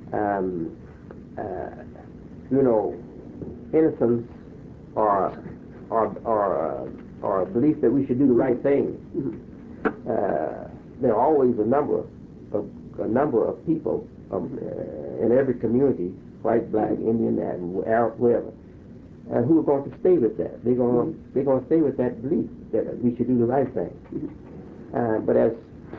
Innocence or a belief that we should do the right thing. There are always a number of people in every community, white, black, Indian, Arab, whoever, who are going to stay with that. They're going to stay with that belief that we should do the right thing. But as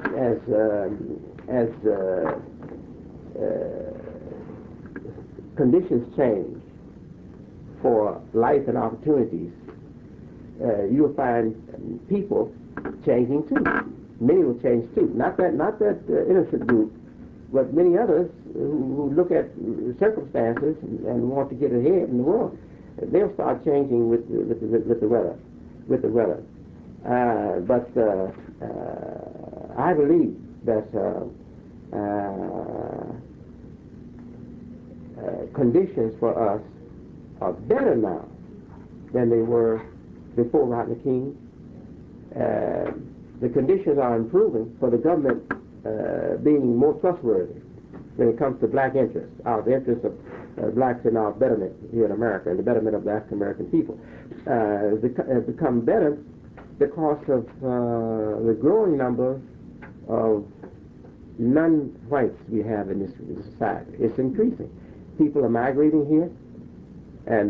conditions change for life and opportunities, you'll find people changing too. Many will change too. Not that innocent group But many others who look at circumstances and want to get ahead in the world, they'll start changing with the weather, with the weather. But I believe that conditions for us are better now than they were before Rodney King. The conditions are improving for the government being more trustworthy when it comes to black interests, the interests of blacks in our betterment here in America and the betterment of the African American people. Have become better because of the growing number of non-whites we have in this society. It's increasing. People are migrating here, and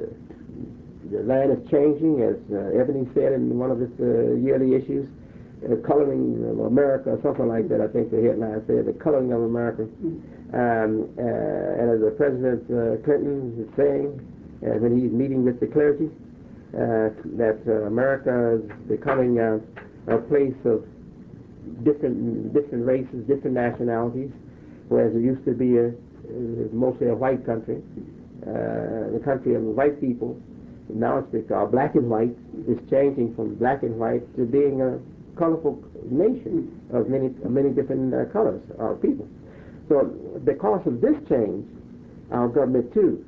the land is changing, as Ebony said in one of his yearly issues, coloring of America, or something like that. I think the headline said, the coloring of America. And as President Clinton is saying, when he's meeting with the clergy, that America is becoming a place of different races, different nationalities, whereas it used to be mostly a white country, the country of white people. Now it's called black and white. It's changing from black and white to being a colorful nation of many different colors of people. So because of this change, our government too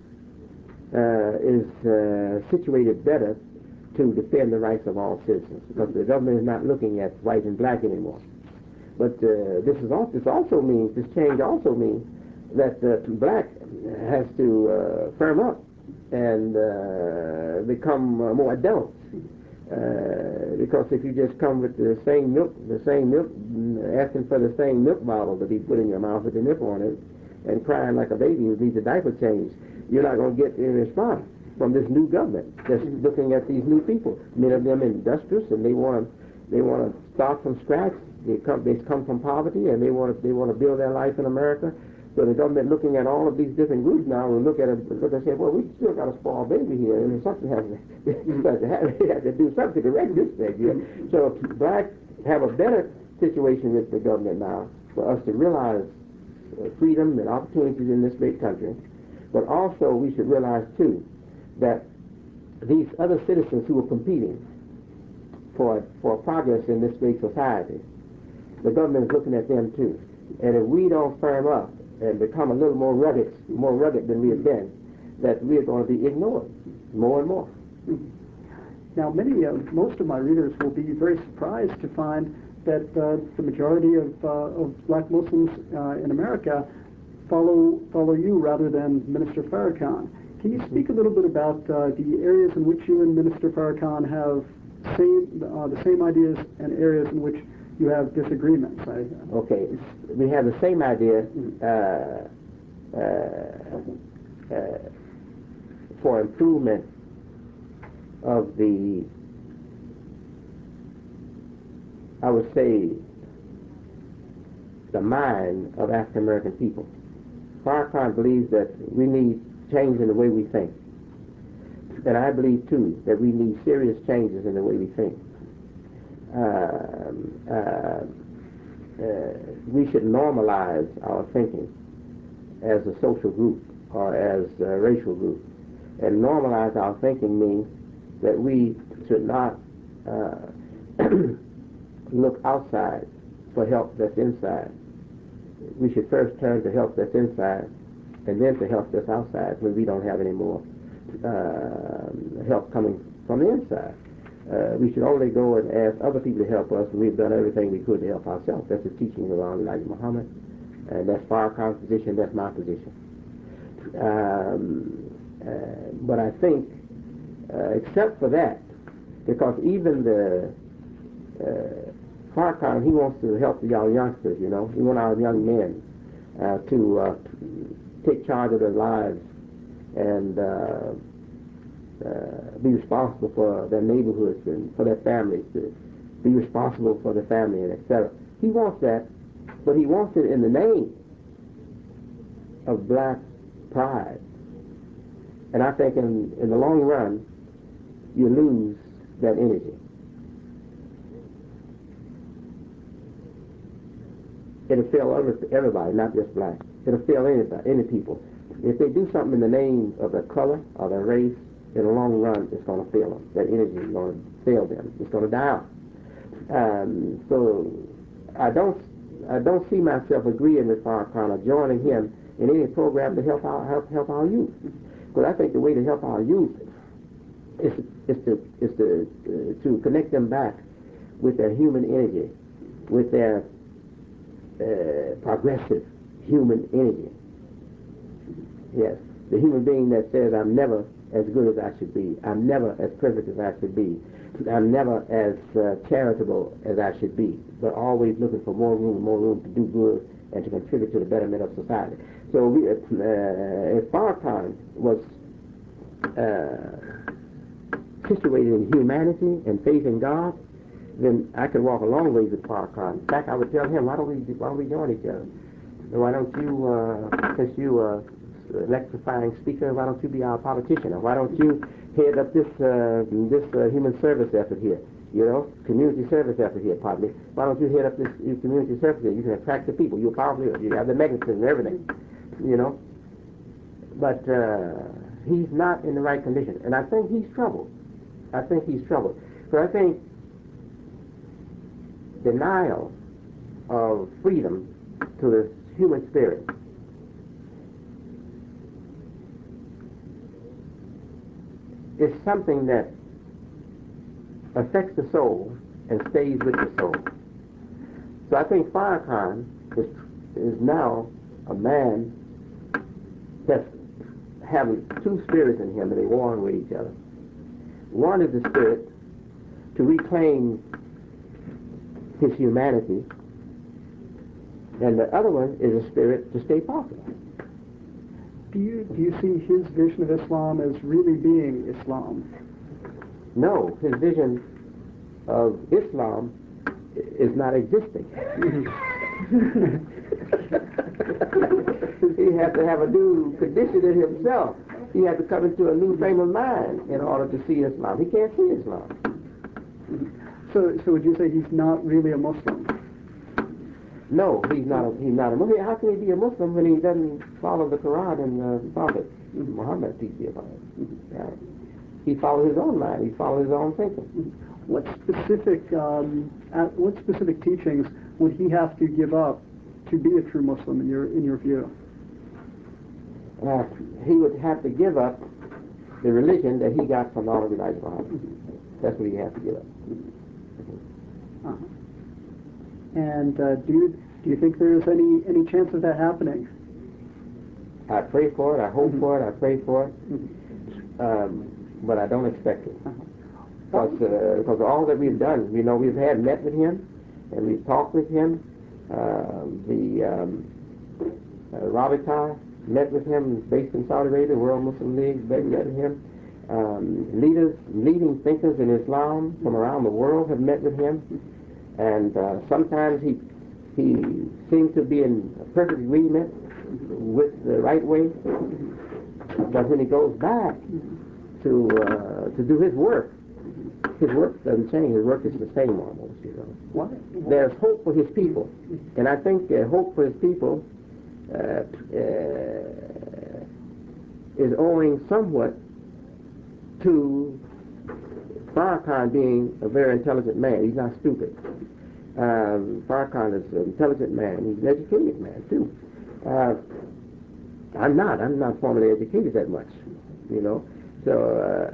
is situated better to defend the rights of all citizens, because the government is not looking at white and black anymore. But this also means, this change also means that black has to firm up and become more adult. Because if you just come with the same milk, asking for the same milk bottle to be put in your mouth with the nip on it, and crying like a baby who needs a diaper change, you're not going to get any response from this new government that's looking at these new people. Many of them industrious, and they want to start from scratch. They come from poverty, and they want to build their life in America. So the government looking at all of these different groups now will look and say, well, we still got a spoiled baby here, and something has to do something to correct this thing here. So blacks have a better situation with the government now for us to realize freedom and opportunities in this great country. But also we should realize, too, that these other citizens who are competing for progress in this great society, the government is looking at them, too. And if we don't firm up and become a little more rugged than we have been, that we are going to be ignored more and more. Now, most of my readers will be very surprised to find that the majority of black Muslims in America follow you rather than Minister Farrakhan. Can you speak a little bit about the areas in which you and Minister Farrakhan have the same ideas and areas in which you have disagreements? Okay, we have the same idea for improvement of the, I would say, the mind of African American people. Farrakhan believes that we need change in the way we think. And I believe, too, that we need serious changes in the way we think. We should normalize our thinking as a social group or as a racial group. And normalize our thinking means that we should not look outside for help that's inside. We should first turn to help that's inside, and then to help that's outside when we don't have any more help coming from the inside. We should only go and ask other people to help us when we've done everything we could to help ourselves. That's the teaching of our Elijah Muhammad, and that's Farrakhan's position, that's my position. But I think, except for that, because even the Farrakhan, he wants to help our youngsters, you know. He wants our young men to take charge of their lives and be responsible for their neighborhoods and for their families, to be responsible for their family, and etc. He wants that, but he wants it in the name of black pride. And I think in the long run, you lose that energy. it'll fail everybody, not just black. It'll fail anybody, any people. If they do something in the name of their color or their race, in the long run, it's going to fail them. That energy is going to fail them. It's going to die out. So I don't see myself agreeing with Farrakhan or joining him in any program to help our youth. Because I think the way to help our youth is to connect them back with their human energy, with their progressive human energy. Yes, the human being that says, I'm never as good as I should be. I'm never as perfect as I should be. I'm never as charitable as I should be, but always looking for more room to do good and to contribute to the betterment of society. So if Farrakhan was situated in humanity and faith in God, then I could walk a long ways with Farrakhan. In fact, I would tell him, why don't we join each other? Why don't you, since you are electrifying speaker, why don't you be our politician? Or why don't you head up this human service effort here? You know, community service effort here, pardon me. Why don't you head up this community service here? You can attract the people. You're powerful. You have the magnetism and everything, you know. But he's not in the right condition. And I think he's troubled. So I think denial of freedom to the human spirit is something that affects the soul and stays with the soul. So I think Farrakhan is now a man that's having two spirits in him and they warring with each other. One is the spirit to reclaim his humanity, and the other one is a spirit to stay popular. Do you see his vision of Islam as really being Islam? No, his vision of Islam is not existing. He has to have a new condition in himself. He has to come into a new frame of mind in order to see Islam. He can't see Islam. So would you say he's not really a Muslim? No, he's not a Muslim. How can he be a Muslim when he doesn't follow the Quran and the Prophet Muhammad, peace be upon him? He follows his own mind. He follows his own thinking. What specific teachings would he have to give up to be a true Muslim in your view? He would have to give up the religion that he got from all of his life. That's what he has to give up. And do you think there's any chance of that happening? I pray for it. I hope for it. I pray for it. But I don't expect it. Because all that we've done, we've met with him, and we've talked with him. Rabita met with him, based in Saudi Arabia, World Muslim League, they met with him. Leading thinkers in Islam from around the world have met with him. And sometimes he seems to be in perfect agreement with the right way. But when he goes back to do his work doesn't change. His work is the same almost, you know. Why? There's hope for his people. And I think hope for his people is owing somewhat to Farrakhan being a very intelligent man. He's not stupid. Farrakhan is an intelligent man. He's an educated man, too. I'm not formally educated that much, you know. So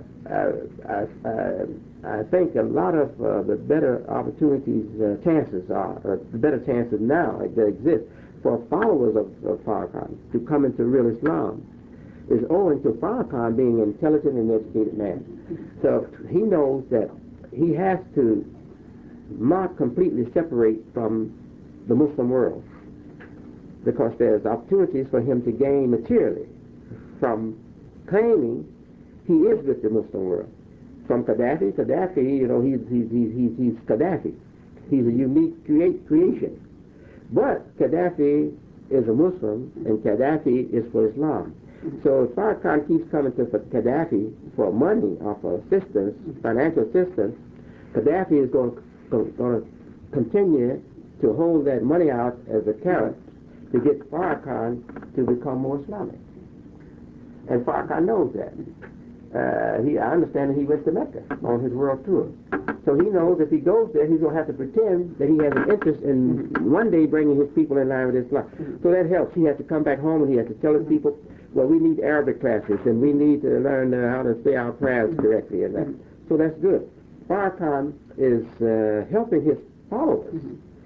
I think a lot of the better opportunities, chances are, the better chances now that exist for followers of Farrakhan to come into real Islam is owing to Farrakhan being an intelligent and educated man. So he knows that he has to not completely separate from the Muslim world, because there's opportunities for him to gain materially from claiming he is with the Muslim world. From Gaddafi, you know, he's Gaddafi. He's a unique creation. But Gaddafi is a Muslim, and Gaddafi is for Islam. So if Farrakhan keeps coming to Gaddafi for money or for assistance, financial assistance, Gaddafi is going to continue to hold that money out as a carrot to get Farrakhan to become more Islamic. And Farrakhan knows that. I understand that he went to Mecca on his world tour. So he knows if he goes there, he's going to have to pretend that he has an interest in one day bringing his people in line with Islam. So that helps. He has to come back home and he has to tell his people, well, we need Arabic classes and we need to learn how to say our prayers correctly and that. So that's good. Farrakhan is helping his followers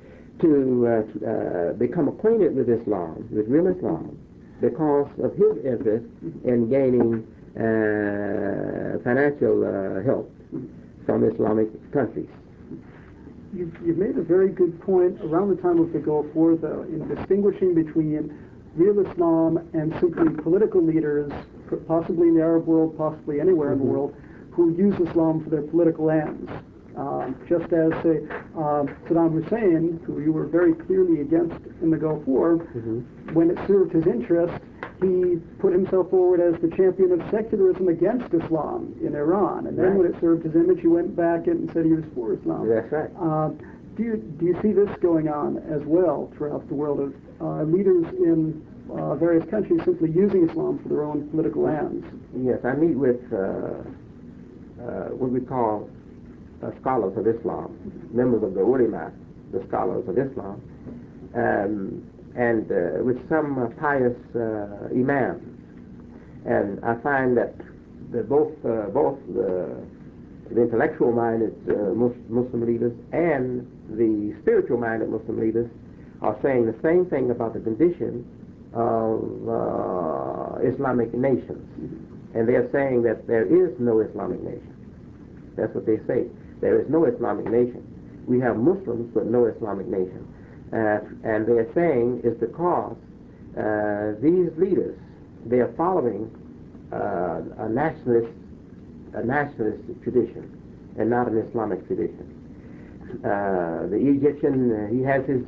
to become acquainted with Islam, with real Islam, because of his interest in gaining financial help from Islamic countries. You've made a very good point around the time of the Gulf War, though, in distinguishing between real Islam and simply political leaders, possibly in the Arab world, possibly anywhere in the world, who use Islam for their political ends. Just as, say, Saddam Hussein, who you were very clearly against in the Gulf War, when it served his interest, he put himself forward as the champion of secularism against Islam in Iran. And then when it served his image, he went back and said he was for Islam. That's right. Do you see this going on as well throughout the world of leaders in various countries simply using Islam for their own political ends? Yes, I meet with what we call scholars of Islam, members of the ulama, the scholars of Islam, and with some pious imams. And I find that both the intellectual-minded Muslim leaders and the spiritual-minded Muslim leaders are saying the same thing about the condition of Islamic nations. And they're saying that there is no Islamic nation. That's what they say. There is no Islamic nation. We have Muslims, but no Islamic nation. And they're saying it's because these leaders, they are following a nationalist tradition and not an Islamic tradition. The Egyptian, he has his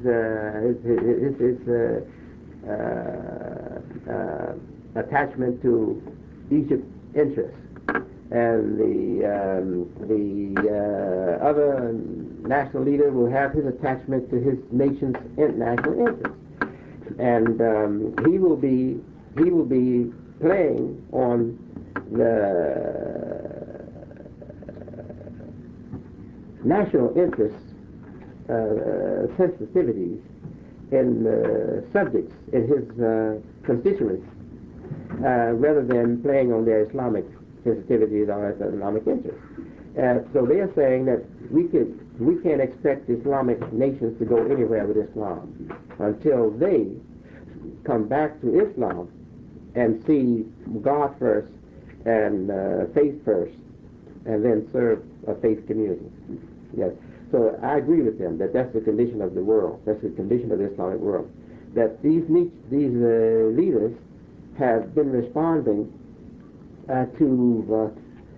attachment to Egypt's interests, and the other national leader will have his attachment to his nation's national interests, and he will be playing on the national interest sensitivities in subjects in his constituents, rather than playing on their Islamic sensitivities or Islamic interests. So they are saying that we can't expect Islamic nations to go anywhere with Islam until they come back to Islam and see God first and faith first, and then serve a faith community. Yes. So I agree with them that that's the condition of the world. That's the condition of the Islamic world. That these leaders have been responding to,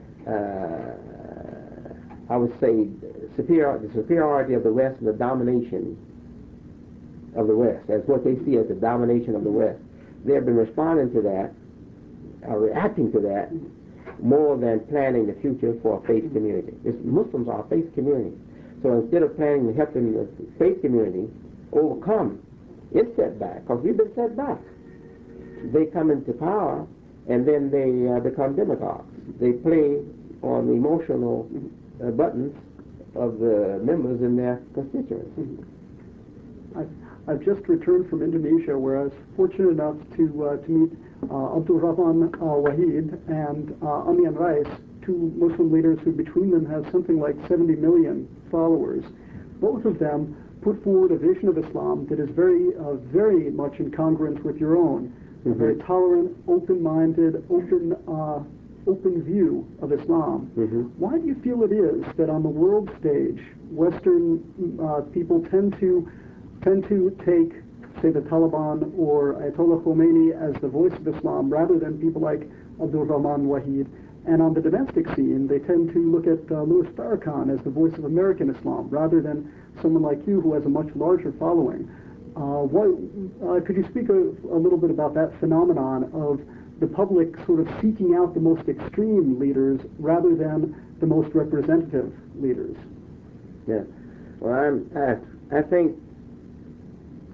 I would say, the superiority of the West and the domination of the West, as what they see as the domination of the West. They have been responding to that, reacting to that, more than planning the future for a faith community. Muslims are a faith community. So instead of planning to help the faith community overcome its setback, because we've been set back, they come into power and then they become demagogues. They play on the emotional buttons of the members in their constituency. I've just returned from Indonesia, where I was fortunate enough to meet Abdul Rahman Wahid and Amian Rais, two Muslim leaders who between them have something like 70 million followers. Both of them put forward a vision of Islam that is very much in congruence with your own. A very tolerant, open-minded, open view of Islam. Why do you feel it is that on the world stage, Western people tend to take, say, the Taliban or Ayatollah Khomeini as the voice of Islam rather than people like Abdul Rahman Wahid? And on the domestic scene, they tend to look at Louis Farrakhan as the voice of American Islam rather than someone like you who has a much larger following. Could you speak a little bit about that phenomenon of the public sort of seeking out the most extreme leaders rather than the most representative leaders? Yeah. Well, I think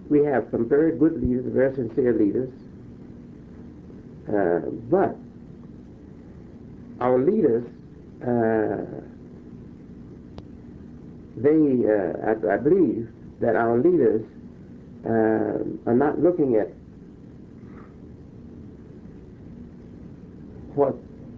we have some very good leaders, very sincere leaders, but our leaders, I believe that our leaders are not looking at what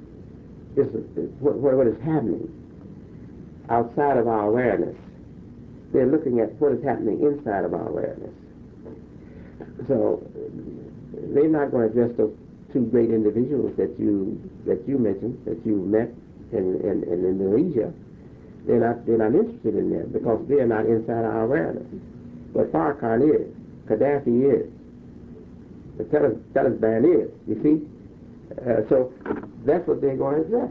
is happening outside of our awareness. They're looking at what is happening inside of our awareness. So they're not going to address those two great individuals that you mentioned, that you met in Indonesia. They're not interested in them because they're not inside our awareness. But Farrakhan is, Gaddafi is, the Taliban is. You see, so that's what they're going to address.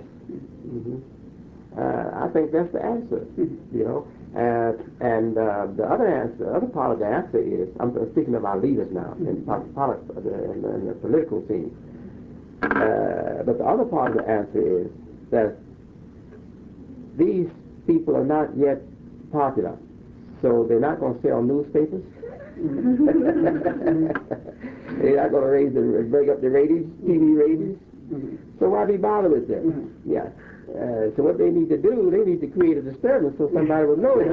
I think that's the answer. You know. And the other part of the answer is, I'm speaking of our leaders now, in the political scene. But the other part of the answer is that these people are not yet popular, so they're not going to sell newspapers. They're not going to break up the ratings, TV ratings. So why be bothered with them? Yeah. So what they need to do, they need to create a disturbance so somebody will know it.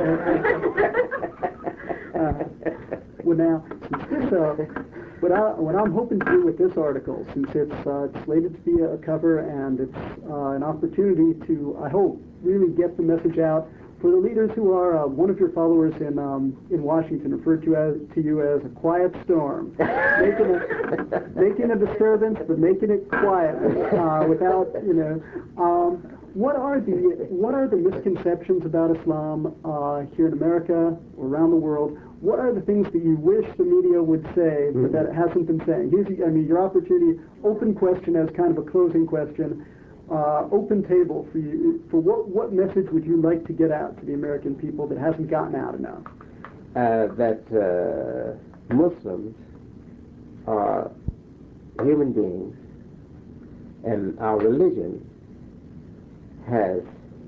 Well, now, since this, what I'm hoping to do with this article, since it's slated to be a cover and it's an opportunity to, I hope, really get the message out for the leaders who are one of your followers in Washington referred to you as a quiet storm, making a disturbance but making it quiet without, you know. What are the misconceptions about Islam here in America or around the world? What are the things that you wish the media would say but that it hasn't been saying? Here's your opportunity. Open question as kind of a closing question. Open table for you. For what message would you like to get out to the American people that hasn't gotten out enough? That Muslims are human beings, and our religion has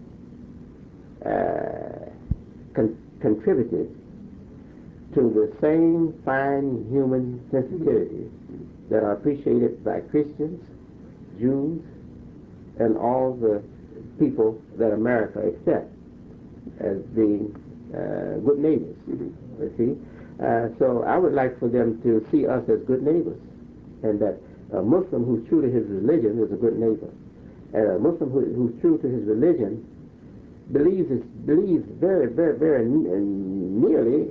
contributed to the same fine human sensitivities that are appreciated by Christians, Jews, and all the people that America accepts as being good neighbors. You see? So I would like for them to see us as good neighbors, and that a Muslim who's true to his religion is a good neighbor. And a Muslim who's true to his religion believes very, very, very nearly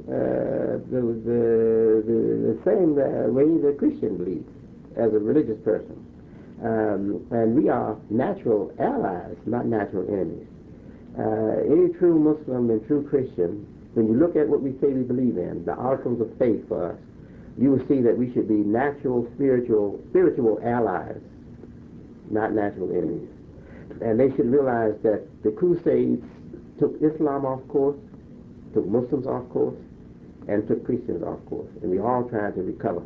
the same way the Christian believes as a religious person. And we are natural allies, not natural enemies. Any true Muslim and true Christian, when you look at what we say we believe in, the articles of faith for us, you will see that we should be natural, spiritual allies, not natural enemies. And they should realize that the Crusades took Islam off course, took Muslims off course, and took Christians off course. And we're all trying to recover.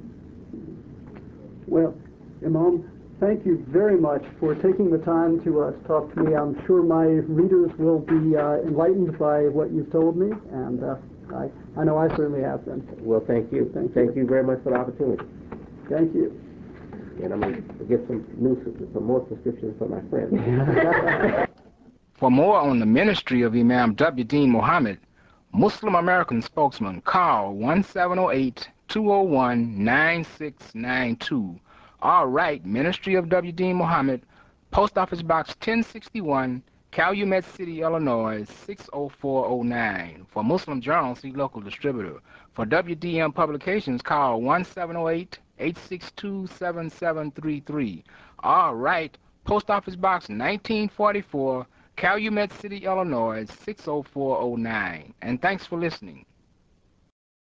Well, Imam, thank you very much for taking the time to talk to me. I'm sure my readers will be enlightened by what you've told me, and I know I certainly have been. Well, thank you. Thank you very much for the opportunity. Thank you. And I'm going to get some more prescriptions for my friends. For more on the ministry of Imam W. Dean Muhammad, Muslim American spokesman, call 1708-201-9692. All right, Ministry of W. Dean Muhammad, Post Office Box 1061, Calumet City, Illinois, 60409. For Muslim Journal, see local distributor. For WDM Publications, call 1708-862-7733. All right, Post Office Box 1944, Calumet City, Illinois, 60409. And thanks for listening.